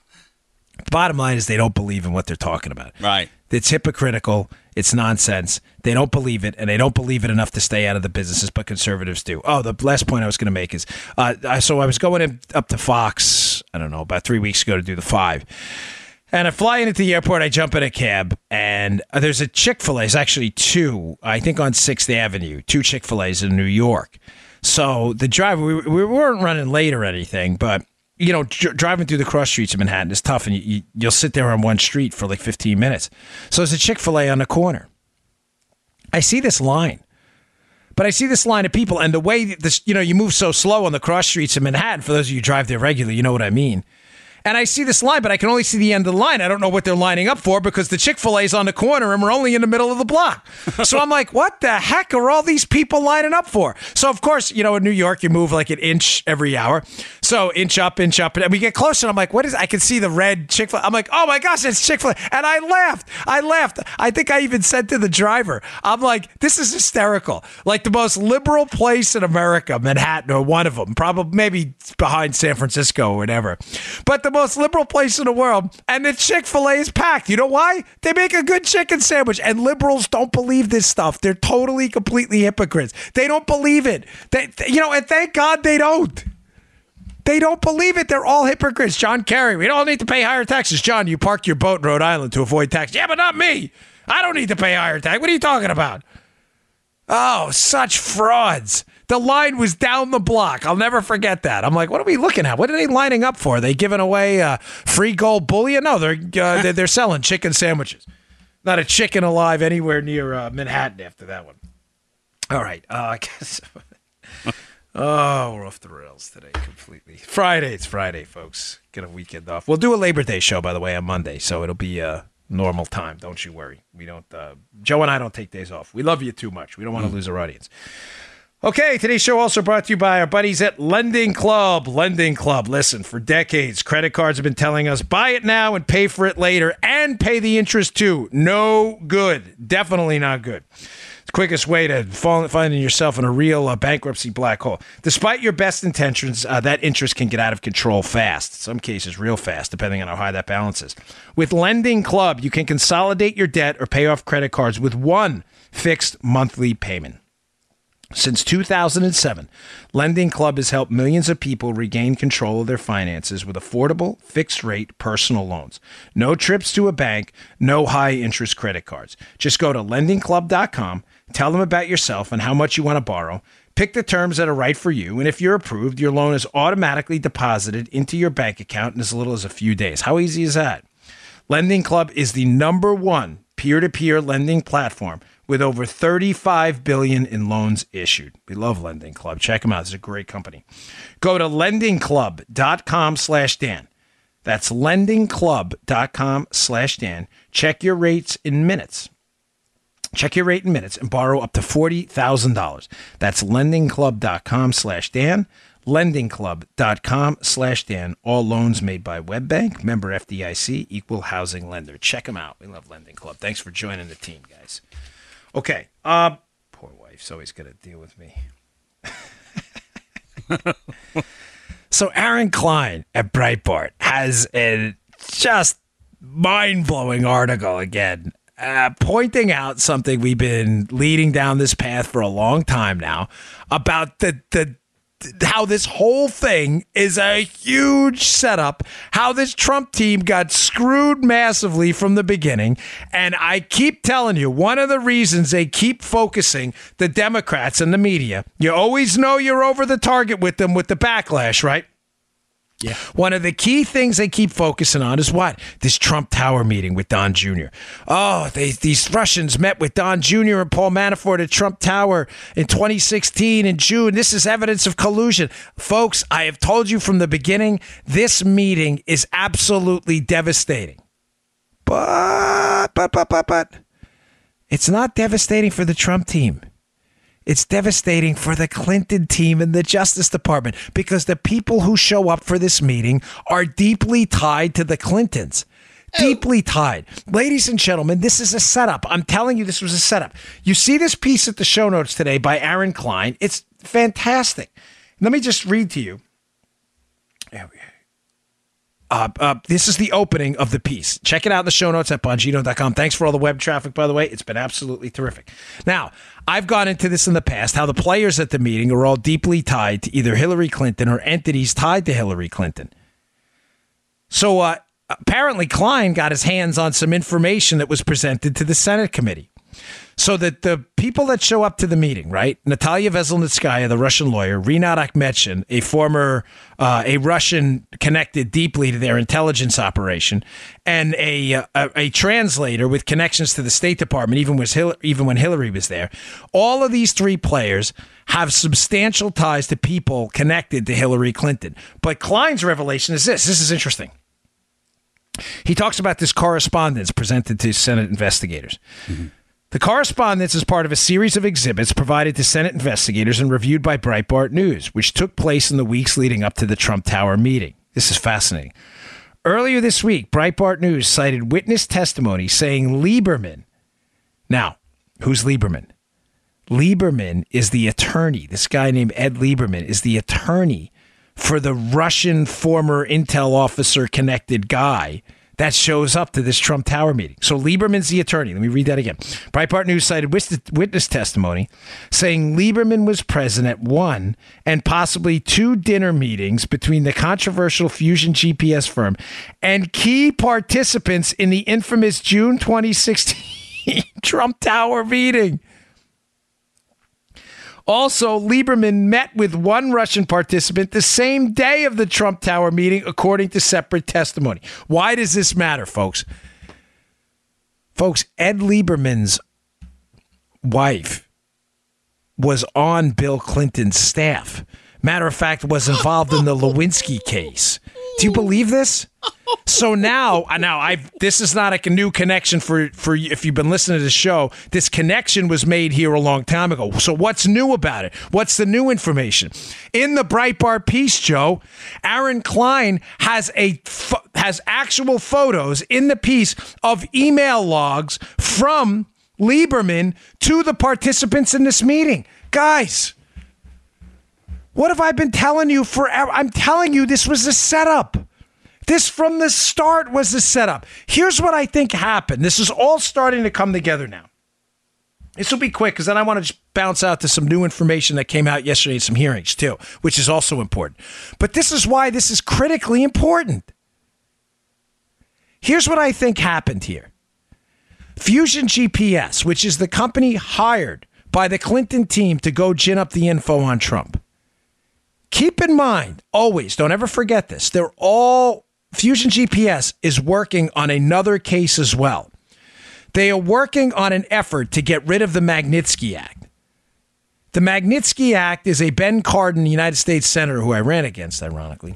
[SPEAKER 4] The bottom line is they don't believe in what they're talking about.
[SPEAKER 5] Right.
[SPEAKER 4] It's hypocritical. It's nonsense. They don't believe it, and they don't believe it enough to stay out of the businesses, but conservatives do. Oh, the last point I was going to make is, uh, I, so I was going in, up to Fox, I don't know, about three weeks ago to do the five. And I fly into the airport, I jump in a cab, and there's a Chick-fil-A. It's actually two, I think on sixth Avenue, two Chick-fil-A's in New York. So the driver, we, we weren't running late or anything, but, you know, dr- driving through the cross streets of Manhattan is tough, and you, you, you'll sit there on one street for like fifteen minutes. So there's a Chick-fil-A on the corner. I see this line, but I see this line of people, and the way this, you know, you move so slow on the cross streets of Manhattan, for those of you who drive there regularly, you know what I mean. And I see this line, but I can only see the end of the line. I don't know what they're lining up for because the Chick-fil-A's on the corner and we're only in the middle of the block. So I'm like, what the heck are all these people lining up for? So, of course, you know, in New York, you move like an inch every hour. So inch up, inch up. And we get closer, and I'm like, what is, I can see the red Chick-fil-A. I'm like, oh my gosh, it's Chick-fil-A. And I laughed. I laughed. I think I even said to the driver, I'm like, this is hysterical. Like the most liberal place in America, Manhattan, or one of them, probably maybe behind San Francisco or whatever. But the most liberal place in the world, and the Chick-fil-A is packed. You know why? They make a good chicken sandwich, and liberals don't believe this stuff. They're totally, completely hypocrites. They don't believe it. They, you know, and thank God they don't. They don't believe it. They're all hypocrites. John Kerry, we don't need to pay higher taxes. John, you parked your boat in Rhode Island to avoid tax. Yeah, but not me. I don't need to pay higher tax. What are you talking about? Oh, such frauds. The line was down the block. I'll never forget that. I'm like, what are we looking at? What are they lining up for? Are they giving away uh, free gold bullion? No, they're, uh, they're they're selling chicken sandwiches. Not a chicken alive anywhere near uh, Manhattan after that one. All right. Uh, I guess. Oh, we're off the rails today completely. Friday. It's Friday, folks. Get a weekend off. We'll do a Labor Day show, by the way, on Monday, so it'll be uh, normal time. Don't you worry. We don't. Uh, Joe and I don't take days off. We love you too much. We don't want to lose our audience. Okay, today's show also brought to you by our buddies at Lending Club. Lending Club. Listen, for decades, credit cards have been telling us, buy it now and pay for it later, and pay the interest too. No good. Definitely not good. It's the quickest way to fall, finding yourself in a real uh, bankruptcy black hole. Despite your best intentions, uh, that interest can get out of control fast. In some cases, real fast, depending on how high that balance is. With Lending Club, you can consolidate your debt or pay off credit cards with one fixed monthly payment. Since two thousand seven, Lending Club has helped millions of people regain control of their finances with affordable, fixed-rate personal loans. No trips to a bank, no high-interest credit cards. Just go to lending club dot com, tell them about yourself and how much you want to borrow, pick the terms that are right for you, and if you're approved, your loan is automatically deposited into your bank account in as little as a few days. How easy is that? Lending Club is the number one peer-to-peer lending platform with over thirty-five billion dollars in loans issued. We love Lending Club. Check them out. It's a great company. Go to lending club dot com slash Dan. That's lending club dot com slash Dan. Check your rates in minutes. Check your rate in minutes and borrow up to forty thousand dollars. That's lending club dot com slash Dan. lending club dot com slash Dan. All loans made by WebBank, member F D I C, equal housing lender. Check them out. We love Lending Club. Thanks for joining the team, guys. Okay. Uh, poor wife's always got to deal with me. So Aaron Klein at Breitbart has a just mind-blowing article again, uh, pointing out something we've been leading down this path for a long time now about the the how this whole thing is a huge setup, how this Trump team got screwed massively from the beginning. And I keep telling you, one of the reasons they keep focusing, the Democrats and the media, you always know you're over the target with them with the backlash, right?
[SPEAKER 5] Yeah.
[SPEAKER 4] One of the key things they keep focusing on is what? This Trump Tower meeting with Don Junior Oh, they, these Russians met with Don Junior and Paul Manafort at Trump Tower in twenty sixteen in June. This is evidence of collusion. Folks, I have told you from the beginning, this meeting is absolutely devastating. But, but, but, but, but, it's not devastating for the Trump team. It's devastating for the Clinton team and the Justice Department because the people who show up for this meeting are deeply tied to the Clintons. Deeply tied. Ladies and gentlemen, this is a setup. I'm telling you, this was a setup. You see this piece at the show notes today by Aaron Klein. It's fantastic. Let me just read to you. There we go. Uh, uh, this is the opening of the piece. Check it out in the show notes at Bongino dot com. Thanks for all the web traffic, by the way. It's been absolutely terrific. Now, I've gone into this in the past, how the players at the meeting are all deeply tied to either Hillary Clinton or entities tied to Hillary Clinton. So uh, apparently Klein got his hands on some information that was presented to the Senate committee. So that the people that show up to the meeting, right? Natalia Veselnitskaya, the Russian lawyer, Rinat Akhmetshin, a former, uh, a Russian connected deeply to their intelligence operation, and a, a a translator with connections to the State Department, even was Hil- even when Hillary was there. All of these three players have substantial ties to people connected to Hillary Clinton. But Klein's revelation is this. This is interesting. He talks about this correspondence presented to Senate investigators. Mm-hmm. The correspondence is part of a series of exhibits provided to Senate investigators and reviewed by Breitbart News, which took place in the weeks leading up to the Trump Tower meeting. This is fascinating. Earlier this week, Breitbart News cited witness testimony saying Lieberman. Now, who's Lieberman? Lieberman is the attorney. This guy named Ed Lieberman is the attorney for the Russian former intel officer connected guy that shows up to this Trump Tower meeting. So Lieberman's the attorney. Let me read that again. Breitbart News cited witness testimony saying Lieberman was present at one and possibly two dinner meetings between the controversial Fusion G P S firm and key participants in the infamous June twenty sixteen Trump Tower meeting. Also, Lieberman met with one Russian participant the same day of the Trump Tower meeting, according to separate testimony. Why does this matter, folks? Folks, Ed Lieberman's wife was on Bill Clinton's staff. Matter of fact, was involved in the Lewinsky case. Do you believe this? So now, now I this is not a new connection for, for if you've been listening to the show. This connection was made here a long time ago. So what's new about it? What's the new information? In the Breitbart piece, Joe, Aaron Klein has a has actual photos in the piece of email logs from Lieberman to the participants in this meeting. Guys, what have I been telling you forever? I'm telling you this was a setup. This from the start was the setup. Here's what I think happened. This is all starting to come together now. This will be quick because then I want to just bounce out to some new information that came out yesterday in some hearings too, which is also important. But this is why this is critically important. Here's what I think happened here. Fusion G P S, which is the company hired by the Clinton team to go gin up the info on Trump. Keep in mind, always, don't ever forget this. They're all, Fusion G P S is working on another case as well. They are working on an effort to get rid of the Magnitsky Act. The Magnitsky Act is a Ben Cardin, United States Senator, who I ran against, ironically,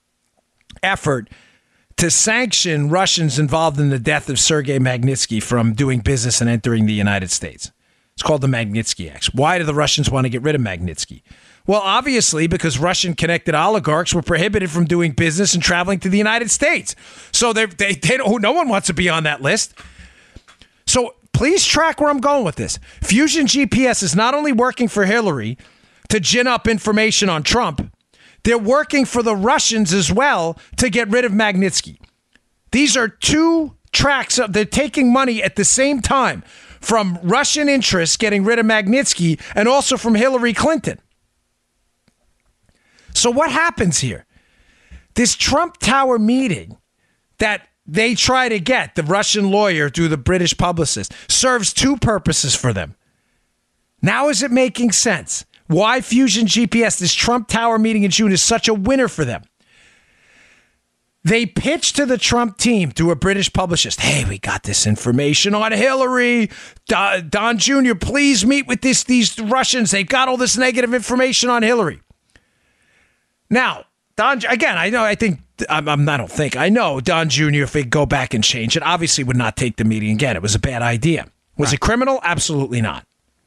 [SPEAKER 4] effort to sanction Russians involved in the death of Sergei Magnitsky from doing business and entering the United States. It's called the Magnitsky Act. Why do the Russians want to get rid of Magnitsky? Well, obviously, because Russian-connected oligarchs were prohibited from doing business and traveling to the United States. So they, they, they don't, no one wants to be on that list. So please track where I'm going with this. Fusion G P S is not only working for Hillary to gin up information on Trump, they're working for the Russians as well to get rid of Magnitsky. These are two tracks. Of, they're taking money at the same time from Russian interests getting rid of Magnitsky and also from Hillary Clinton. So what happens here? This Trump Tower meeting that they try to get, the Russian lawyer through the British publicist, serves two purposes for them. Now is it making sense? Why Fusion G P S, this Trump Tower meeting in June, is such a winner for them? They pitched to the Trump team through a British publicist. Hey, we got this information on Hillary. Don, Don Junior, please meet with this, these Russians. They've got all this negative information on Hillary. Now, Don, again, I know, I think, I'm, I'm, I don't think, I know Don Junior, if they go back and change it, obviously would not take the meeting again. It was a bad idea. Was right. it criminal? Absolutely not.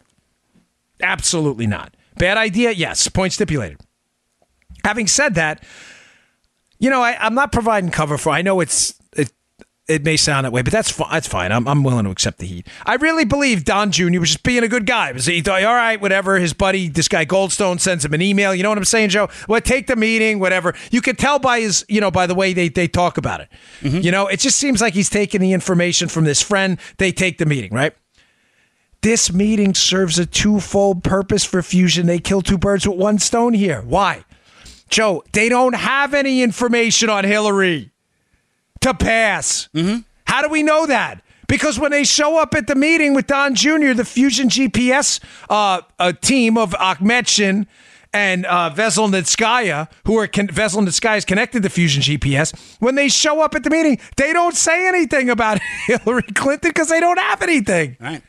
[SPEAKER 4] Absolutely not. Bad idea? Yes. Point stipulated. Having said that, you know, I, I'm not providing cover for. I know it's it. It may sound that way, but that's fine. That's fine. I'm I'm willing to accept the heat. I really believe Don Junior was just being a good guy. He thought, all right, whatever. His buddy, this guy Goldstone, sends him an email. You know what I'm saying, Joe? Well, take the meeting, whatever. You could tell by his, you know, by the way they they talk about it. Mm-hmm. You know, it just seems like he's taking the information from this friend. They take the meeting, right? This meeting serves a twofold purpose for Fusion. They kill two birds with one stone here. Why? Joe, they don't have any information on Hillary to pass. Mm-hmm. How do we know that? Because when they show up at the meeting with Don Junior, the Fusion G P S uh, a team of Akhmetshin and uh, Veselnitskaya, who are con- Veselnitskaya is connected to Fusion G P S, when they show up at the meeting, they don't say anything about Hillary Clinton because they don't have anything.
[SPEAKER 5] Right.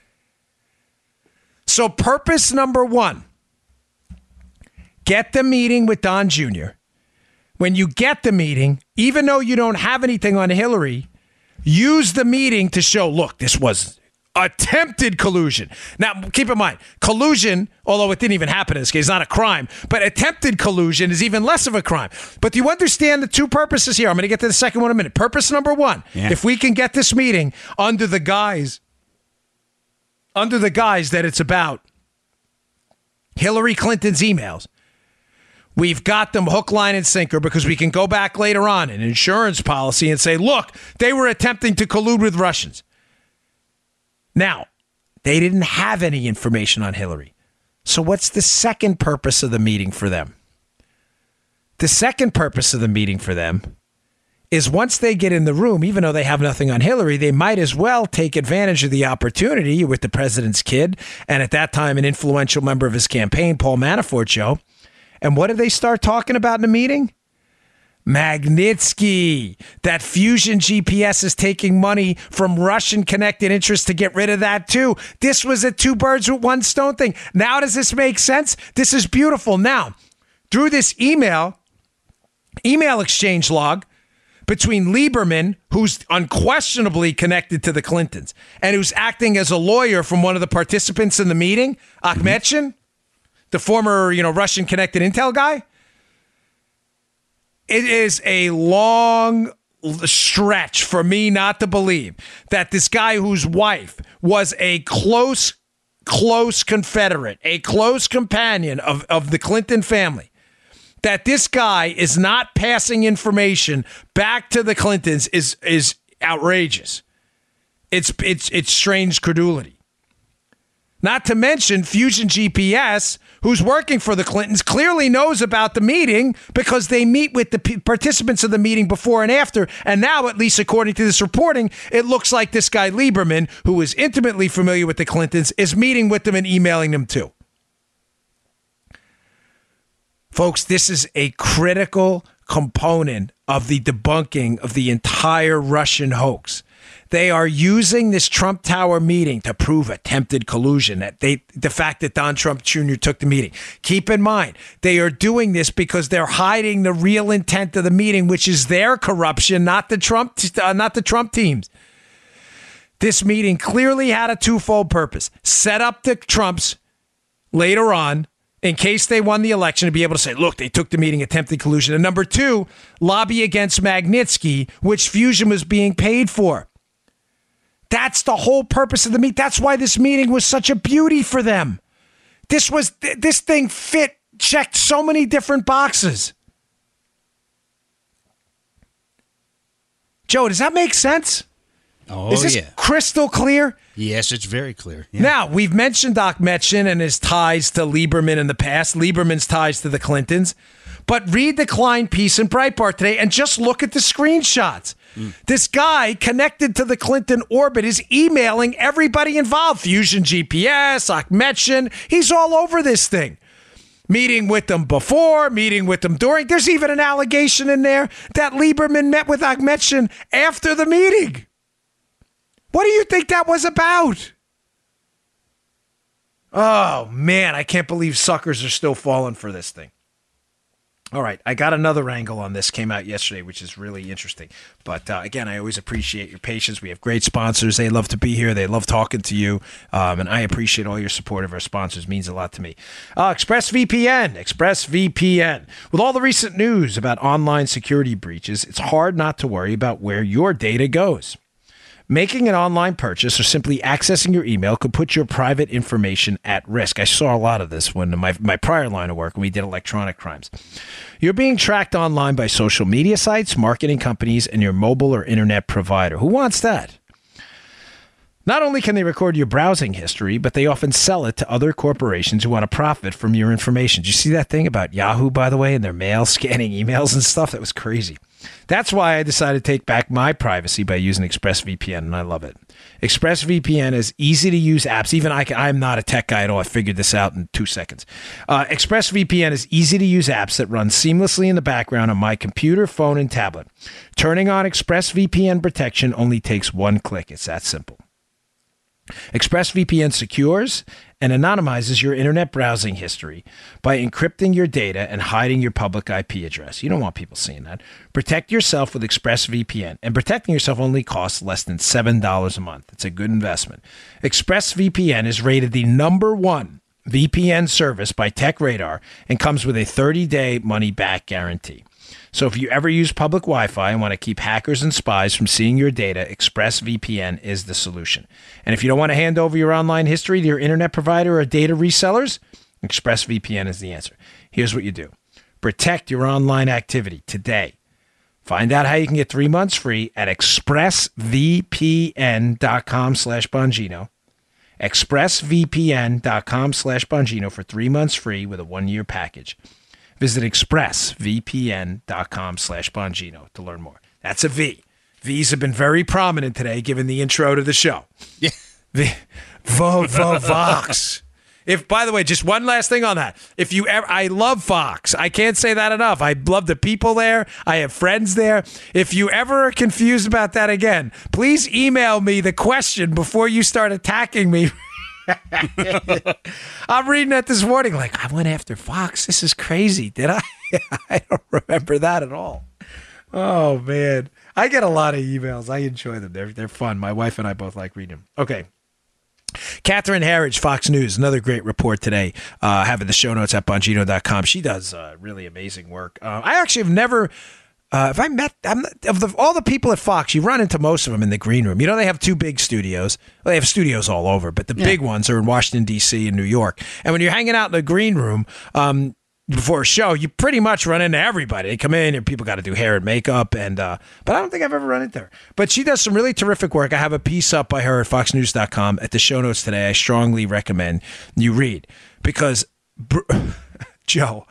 [SPEAKER 4] So purpose number one, get the meeting with Don Junior When you get the meeting, even though you don't have anything on Hillary, use the meeting to show, look, this was attempted collusion. Now, keep in mind, collusion, although it didn't even happen in this case, is not a crime, but attempted collusion is even less of a crime. But do you understand the two purposes here? I'm going to get to the second one in a minute. Purpose number one, yeah. if we can get this meeting under the guise, under the guise that it's about Hillary Clinton's emails, we've got them hook, line, and sinker because we can go back later on in insurance policy and say, look, they were attempting to collude with Russians. Now, they didn't have any information on Hillary. So what's the second purpose of the meeting for them? The second purpose of the meeting for them is once they get in the room, even though they have nothing on Hillary, they might as well take advantage of the opportunity with the president's kid, and at that time, an influential member of his campaign, Paul Manafort, Joe. And what did they start talking about in the meeting? Magnitsky. That Fusion G P S is taking money from Russian-connected interests to get rid of that, too. This was a two birds with one stone thing. Now, does this make sense? This is beautiful. Now, through this email, email exchange log between Lieberman, who's unquestionably connected to the Clintons, and who's acting as a lawyer from one of the participants in the meeting, Akhmetshin, mm-hmm. the former, you know, Russian-connected intel guy. It is a long stretch for me not to believe that this guy whose wife was a close, close Confederate, a close companion of, of the Clinton family, that this guy is not passing information back to the Clintons is is outrageous. It's it's it's strange credulity. Not to mention Fusion G P S, who's working for the Clintons, clearly knows about the meeting because they meet with the p- participants of the meeting before and after. And now, at least according to this reporting, it looks like this guy Lieberman, who is intimately familiar with the Clintons, is meeting with them and emailing them too. Folks, this is a critical component of the debunking of the entire Russian hoax. They are using this Trump Tower meeting to prove attempted collusion, that they, the fact that Don Trump Junior took the meeting. Keep in mind, they are doing this because they're hiding the real intent of the meeting, which is their corruption, not the Trump, uh, not the Trump teams. This meeting clearly had a twofold purpose: set up the Trumps later on, in case they won the election, to be able to say, look, they took the meeting, attempted collusion. And number two, lobby against Magnitsky, which Fusion was being paid for. That's the whole purpose of the meeting. That's why this meeting was such a beauty for them. This was this thing fit, checked so many different boxes. Joe, does that make sense?
[SPEAKER 5] Oh,
[SPEAKER 4] Is this
[SPEAKER 5] yeah.
[SPEAKER 4] crystal clear?
[SPEAKER 5] Yes, it's very clear. Yeah.
[SPEAKER 4] Now, we've mentioned Akhmetshin and his ties to Lieberman in the past, Lieberman's ties to the Clintons. But read the Klein piece in Breitbart today and just look at the screenshots. Mm. This guy connected to the Clinton orbit is emailing everybody involved. Fusion G P S, Akhmetshin. He's all over this thing. Meeting with them before, meeting with them during. There's even an allegation in there that Lieberman met with Akhmetshin after the meeting. What do you think that was about? Oh, man, I can't believe suckers are still falling for this thing. All right, I got another angle on this, came out yesterday, which is really interesting. But uh, again, I always appreciate your patience. We have great sponsors. They love to be here. They love talking to you. Um, and I appreciate all your support of our sponsors. It means a lot to me. Uh, ExpressVPN. ExpressVPN. With all the recent news about online security breaches, it's hard not to worry about where your data goes. Making an online purchase or simply accessing your email could put your private information at risk. I saw a lot of this when my, my prior line of work, when we did electronic crimes. You're being tracked online by social media sites, marketing companies, and your mobile or internet provider. Who wants that? Not only can they record your browsing history, but they often sell it to other corporations who want to profit from your information. Did you see that thing about Yahoo, by the way, and their mail scanning emails and stuff? That was crazy. That's why I decided to take back my privacy by using ExpressVPN, and I love it. ExpressVPN is easy-to-use apps. Even I can, I'm not a tech guy at all. I figured this out in two seconds. Uh, ExpressVPN is easy-to-use apps that run seamlessly in the background on my computer, phone, and tablet. Turning on ExpressVPN protection only takes one click. It's that simple. ExpressVPN secures and anonymizes your internet browsing history by encrypting your data and hiding your public I P address. You don't want people seeing that. Protect yourself with ExpressVPN, and protecting yourself only costs less than seven dollars a month. It's a good investment. ExpressVPN is rated the number one V P N service by TechRadar and comes with a thirty-day money-back guarantee. So if you ever use public Wi-Fi and want to keep hackers and spies from seeing your data, ExpressVPN is the solution. And if you don't want to hand over your online history to your internet provider or data resellers, ExpressVPN is the answer. Here's what you do. Protect your online activity today. Find out how you can get three months free at expressvpn.com slash Bongino. expressvpn.com slash Bongino for three months free with a one-year package. Visit expressvpn.com slash Bongino to learn more. That's a V. V's have been very prominent today, given the intro to the show.
[SPEAKER 5] Yeah.
[SPEAKER 4] V, vo, vo, Vox. If, by the way, just one last thing on that. If you ever, I love Fox. I can't say that enough. I love the people there. I have friends there. If you ever are confused about that again, please email me the question before you start attacking me. I'm reading that this morning like, I went after Fox. This is crazy. Did I? I don't remember that at all. Oh, man. I get a lot of emails. I enjoy them. They're, they're fun. My wife and I both like reading them. Okay. Catherine Herridge, Fox News, another great report today. Uh, I have in the show notes at Bongino dot com. She does uh, really amazing work. Uh, I actually have never... Uh, if I met I'm, of the, all the people at Fox, you run into most of them in the green room. You know, they have two big studios. Well, they have studios all over, but the yeah. big ones are in Washington, D C and New York. And when you're hanging out in the green room um, before a show, you pretty much run into everybody. They come in and people got to do hair and makeup. And uh, but I don't think I've ever run into her. But she does some really terrific work. I have a piece up by her at fox news dot com at the show notes today. I strongly recommend you read because... Br- Joe,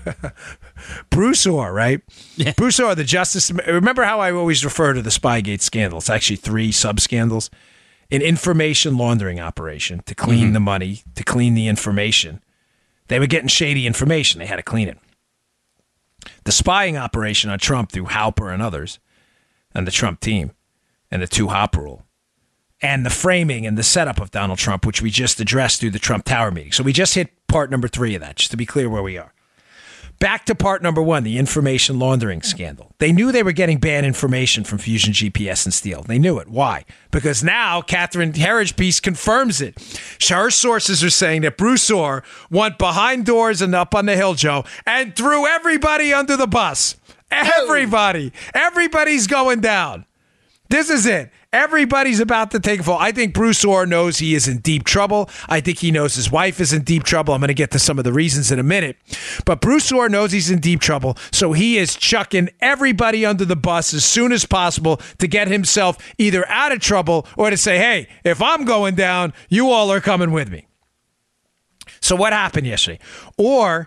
[SPEAKER 4] Bruce Orr, right? Yeah. Bruce Orr, the Justice. Remember how I always refer to the Spygate scandal? It's actually three sub-scandals. An information laundering operation to clean mm-hmm. the money, to clean the information. They were getting shady information. They had to clean it. The spying operation on Trump through Halper and others, and the Trump team, and the two-hop rule. And the framing and the setup of Donald Trump, which we just addressed through the Trump Tower meeting. So we just hit part number three of that, just to be clear where we are. Back to part number one, the information laundering scandal. They knew they were getting bad information from Fusion G P S and Steele. They knew it. Why? Because now Catherine Herridge piece confirms it. Her sources are saying that Bruce Orr went behind doors and up on the hill, Joe, and threw everybody under the bus. Everybody. Everybody's going down. This is it. Everybody's about to take a fall. I think Bruce Orr knows he is in deep trouble. I think he knows his wife is in deep trouble. I'm going to get to some of the reasons in a minute. But Bruce Orr knows he's in deep trouble, so he is chucking everybody under the bus as soon as possible to get himself either out of trouble or to say, hey, if I'm going down, you all are coming with me. So what happened yesterday? Or,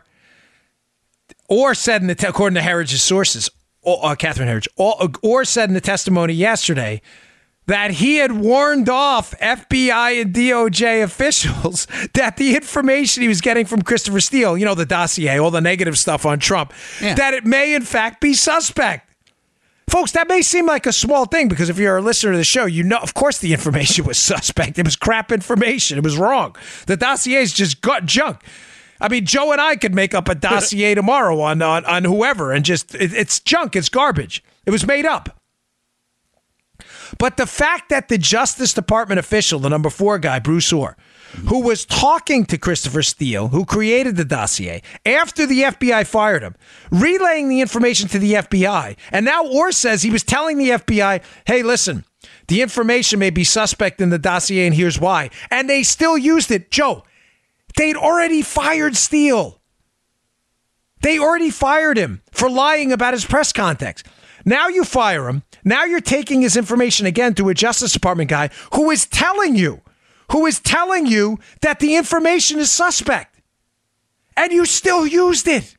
[SPEAKER 4] or said, in the te- according to Herridge's sources, or, uh, Catherine Herridge, or, or said in the testimony yesterday, that he had warned off F B I and D O J officials that the information he was getting from Christopher Steele, you know, the dossier, all the negative stuff on Trump, yeah. that it may in fact be suspect. Folks, that may seem like a small thing because if you're a listener to the show, you know, of course the information was suspect. It was crap information. It was wrong. The dossier is just gut junk. I mean, Joe and I could make up a dossier tomorrow on, on, on whoever and just, it, it's junk. It's garbage. It was made up. But the fact that the Justice Department official, the number four guy, Bruce Orr, who was talking to Christopher Steele, who created the dossier, after the F B I fired him, relaying the information to the F B I, and now Orr says he was telling the F B I, hey, listen, the information may be suspect in the dossier, and here's why. And they still used it. Joe, they'd already fired Steele. They already fired him for lying about his press contacts. Now you fire him. Now you're taking his information again to a Justice Department guy who is telling you, who is telling you that the information is suspect. And you still used it.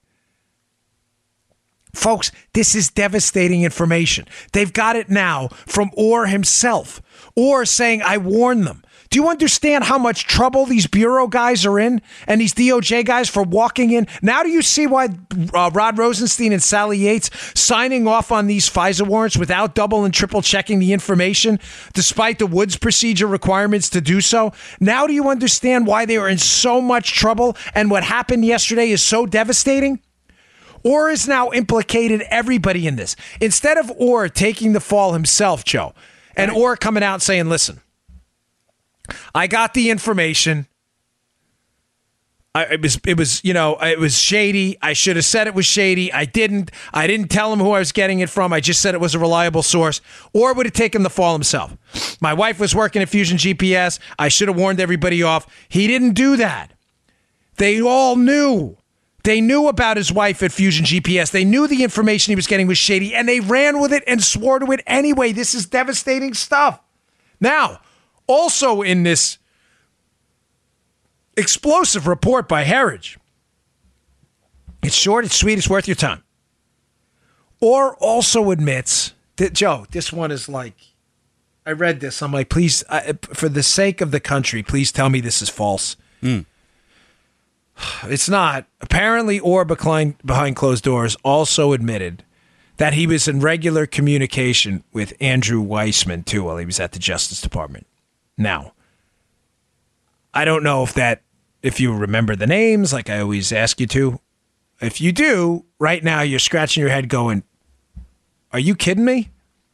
[SPEAKER 4] Folks, this is devastating information. They've got it now from Orr himself. Orr saying, I warned them. Do you understand how much trouble these Bureau guys are in and these D O J guys for walking in? Now do you see why uh, Rod Rosenstein and Sally Yates signing off on these FISA warrants without double and triple checking the information, despite the Woods procedure requirements to do so? Now do you understand why they are in so much trouble and what happened yesterday is so devastating? Orr has now implicated everybody in this. Instead of Orr taking the fall himself, Joe, and Orr coming out saying, listen, I got the information. I, it was, it was, you know, it was shady. I should have said it was shady. I didn't. I didn't tell him who I was getting it from. I just said it was a reliable source. Or would have taken the fall himself. My wife was working at Fusion G P S. I should have warned everybody off. He didn't do that. They all knew. They knew about his wife at Fusion G P S. They knew the information he was getting was shady, and they ran with it and swore to it anyway. This is devastating stuff. Now, also in this explosive report by Herridge, it's short, it's sweet, it's worth your time. Orr also admits that, Joe, this one is like, I read this, I'm like, please, uh, for the sake of the country, please tell me this is false. Mm. It's not. Apparently, Orr behind, behind closed doors also admitted that he was in regular communication with Andrew Weissman, too, while he was at the Justice Department. Now, I don't know if that, if you remember the names, like I always ask you to. If you do, right now you're scratching your head going, are you kidding me?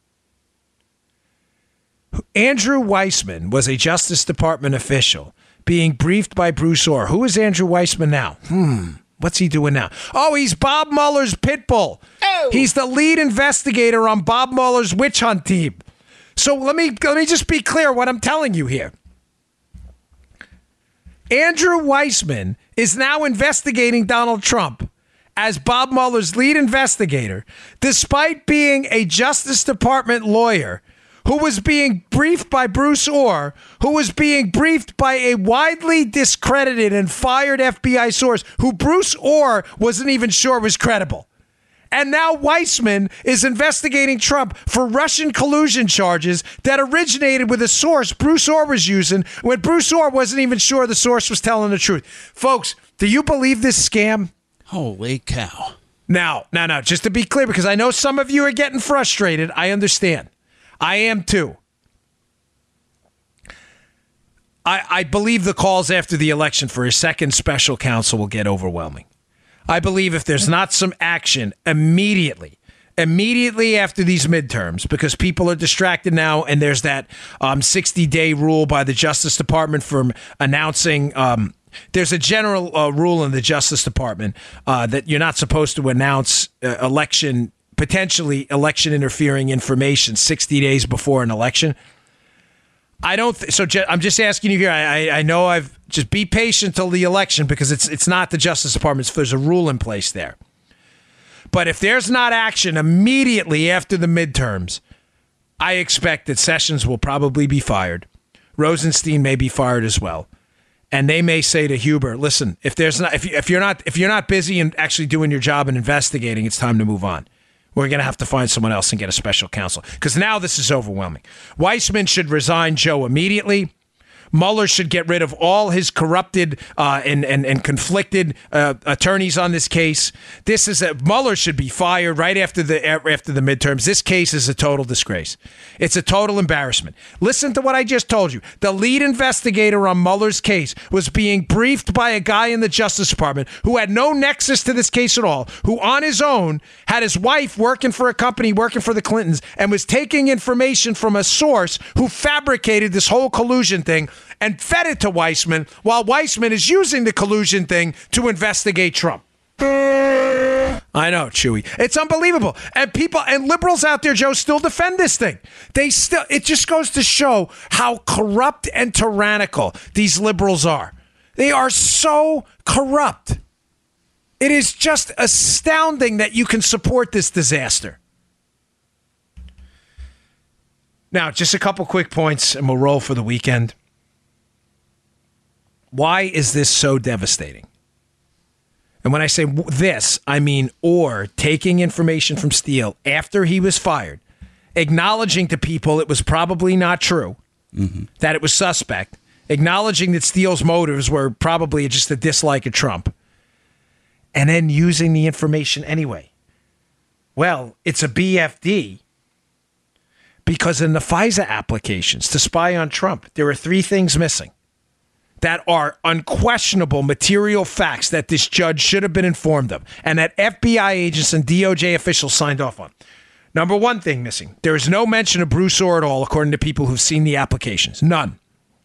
[SPEAKER 4] Andrew Weissman was a Justice Department official being briefed by Bruce Orr. Who is Andrew Weissman now? Hmm. What's he doing now? Oh, he's Bob Mueller's pit bull. Oh. He's the lead investigator on Bob Mueller's witch hunt team. So let me let me just be clear what I'm telling you here. Andrew Weissman is now investigating Donald Trump as Bob Mueller's lead investigator, despite being a Justice Department lawyer who was being briefed by Bruce Orr, who was being briefed by a widely discredited and fired F B I source who Bruce Orr wasn't even sure was credible. And now Weissman is investigating Trump for Russian collusion charges that originated with a source Bruce Orr was using when Bruce Orr wasn't even sure the source was telling the truth. Folks, do you believe this scam?
[SPEAKER 5] Holy cow.
[SPEAKER 4] Now, now, now, just to be clear, because I know some of you are getting frustrated. I understand. I am too. I, I believe the calls after the election for a second special counsel will get overwhelming. I believe if there's not some action immediately, immediately after these midterms, because people are distracted now, and there's that um, sixty-day rule by the Justice Department for announcing. Um, there's a general uh, rule in the Justice Department uh, that you're not supposed to announce uh, election, potentially election interfering information sixty days before an election. I don't. Th- so je- I'm just asking you here. I, I, I know I've just be patient till the election because it's it's not the Justice Department. There's a rule in place there. But if there's not action immediately after the midterms, I expect that Sessions will probably be fired. Rosenstein may be fired as well, and they may say to Huber, "Listen, if there's not if you, if you're not if you're not busy and actually doing your job and investigating, it's time to move on." We're going to have to find someone else and get a special counsel because now this is overwhelming. Weissman should resign, Joe, immediately. Mueller should get rid of all his corrupted uh, and, and, and conflicted uh, attorneys on this case. This is a, Mueller should be fired right after the after the midterms. This case is a total disgrace. It's a total embarrassment. Listen to what I just told you. The lead investigator on Mueller's case was being briefed by a guy in the Justice Department who had no nexus to this case at all, who on his own had his wife working for a company, working for the Clintons, and was taking information from a source who fabricated this whole collusion thing and fed it to Weissman while Weissman is using the collusion thing to investigate Trump. I know, Chewy. It's unbelievable. And people and liberals out there, Joe, still defend this thing. They still, it just goes to show how corrupt and tyrannical these liberals are. They are so corrupt. It is just astounding that you can support this disaster. Now, just a couple quick points and we'll roll for the weekend. Why is this so devastating? And when I say this, I mean Orr taking information from Steele after he was fired, acknowledging to people it was probably not true, mm-hmm. that it was suspect, acknowledging that Steele's motives were probably just a dislike of Trump, and then using the information anyway. Well, it's a B F D because in the FISA applications to spy on Trump, there are three things missing that are unquestionable material facts that this judge should have been informed of and that F B I agents and D O J officials signed off on. Number one thing missing. There is no mention of Bruce Orr at all, according to people who've seen the applications. None.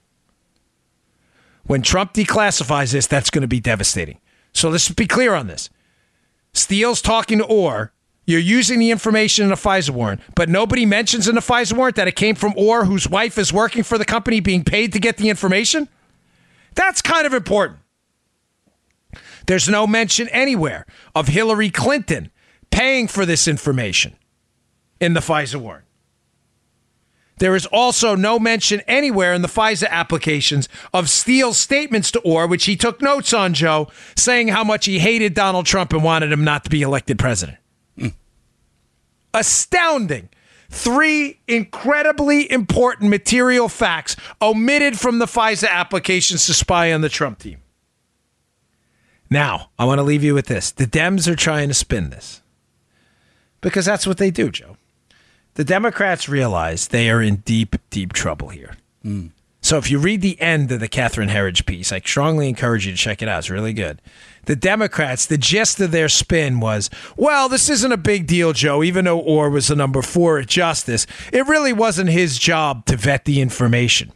[SPEAKER 4] When Trump declassifies this, that's going to be devastating. So let's be clear on this. Steele's talking to Orr. You're using the information in a FISA warrant, but nobody mentions in the FISA warrant that it came from Orr, whose wife is working for the company being paid to get the information? That's kind of important. There's no mention anywhere of Hillary Clinton paying for this information in the FISA warrant. There is also no mention anywhere in the FISA applications of Steele's statements to Orr, which he took notes on, Joe, saying how much he hated Donald Trump and wanted him not to be elected president. Mm. Astounding. Three incredibly important material facts omitted from the FISA applications to spy on the Trump team. Now, I want to leave you with this. The Dems are trying to spin this because that's what they do, Joe. The Democrats realize they are in deep, deep trouble here. Mm. So if you read the end of the Catherine Herridge piece, I strongly encourage you to check it out. It's really good. The Democrats, the gist of their spin was, well, this isn't a big deal, Joe, even though Orr was the number four at Justice. It really wasn't his job to vet the information.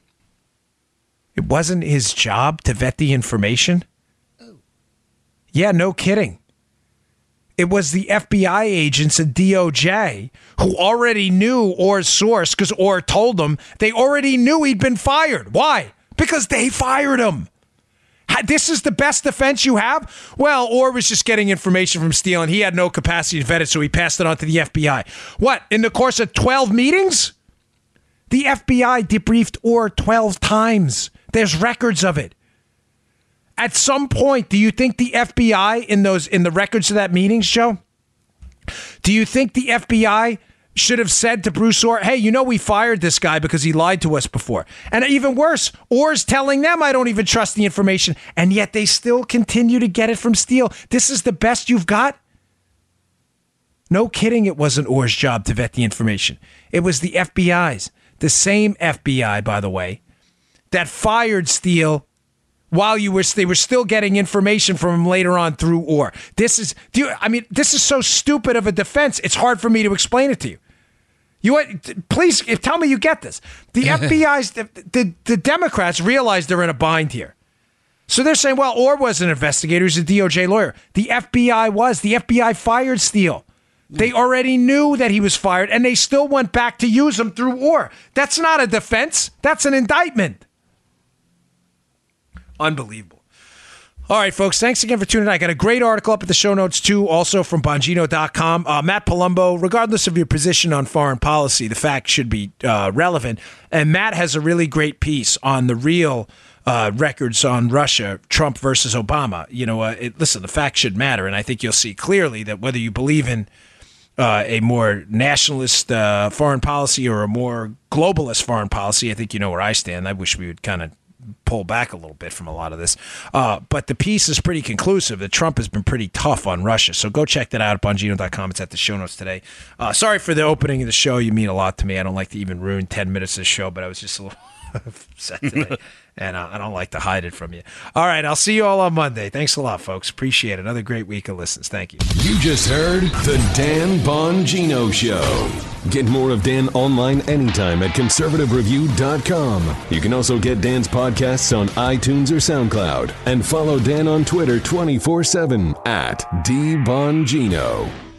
[SPEAKER 4] It wasn't his job to vet the information? Oh. Yeah, no kidding. It was the F B I agents and D O J who already knew Orr's source because Orr told them they already knew he'd been fired. Why? Because they fired him. This is the best defense you have? Well, Orr was just getting information from Steele and he had no capacity to vet it, so he passed it on to the F B I. What? In the course of twelve meetings? The F B I debriefed Orr twelve times. There's records of it. At some point, do you think the F B I in those in the records of that meetings, Joe? Do you think the F B I should have said to Bruce Orr, hey, you know we fired this guy because he lied to us before? And even worse, Orr's telling them I don't even trust the information, and yet they still continue to get it from Steele. This is the best you've got? No kidding, it wasn't Orr's job to vet the information. It was the F B I's. The same F B I, by the way, that fired Steele while you were, they were still getting information from him later on through Orr. This is, do you, I mean, this is so stupid of a defense. It's hard for me to explain it to you. You please tell me you get this. The F B I's, the, the, the Democrats realize they're in a bind here. So they're saying, well, Orr was an investigator. He's a D O J lawyer. The F B I was. The F B I fired Steele. They already knew that he was fired, and they still went back to use him through Orr. That's not a defense. That's an indictment. Unbelievable. All right, folks, thanks again for tuning in. I got a great article up at the show notes, too, also from Bongino dot com. Uh, Matt Palumbo, regardless of your position on foreign policy, the facts should be uh, relevant. And Matt has a really great piece on the real uh, records on Russia, Trump versus Obama. You know, uh, it, listen, the facts should matter, and I think you'll see clearly that whether you believe in uh, a more nationalist uh, foreign policy or a more globalist foreign policy. I think you know where I stand. I wish we would kind of pull back a little bit from a lot of this. Uh, but the piece is pretty conclusive that Trump has been pretty tough on Russia. So go check that out at Bongino dot com. It's at the show notes today. Uh, sorry for the opening of the show. You mean a lot to me. I don't like to even ruin ten minutes of the show, but I was just a little upset today. And uh, I don't like to hide it from you. All right, I'll see you all on Monday. Thanks a lot, folks. Appreciate it. Another great week of listens. Thank you.
[SPEAKER 3] You just heard The Dan Bongino Show. Get more of Dan online anytime at conservative review dot com. You can also get Dan's podcasts on iTunes or SoundCloud. And follow Dan on Twitter twenty-four seven at D Bongino.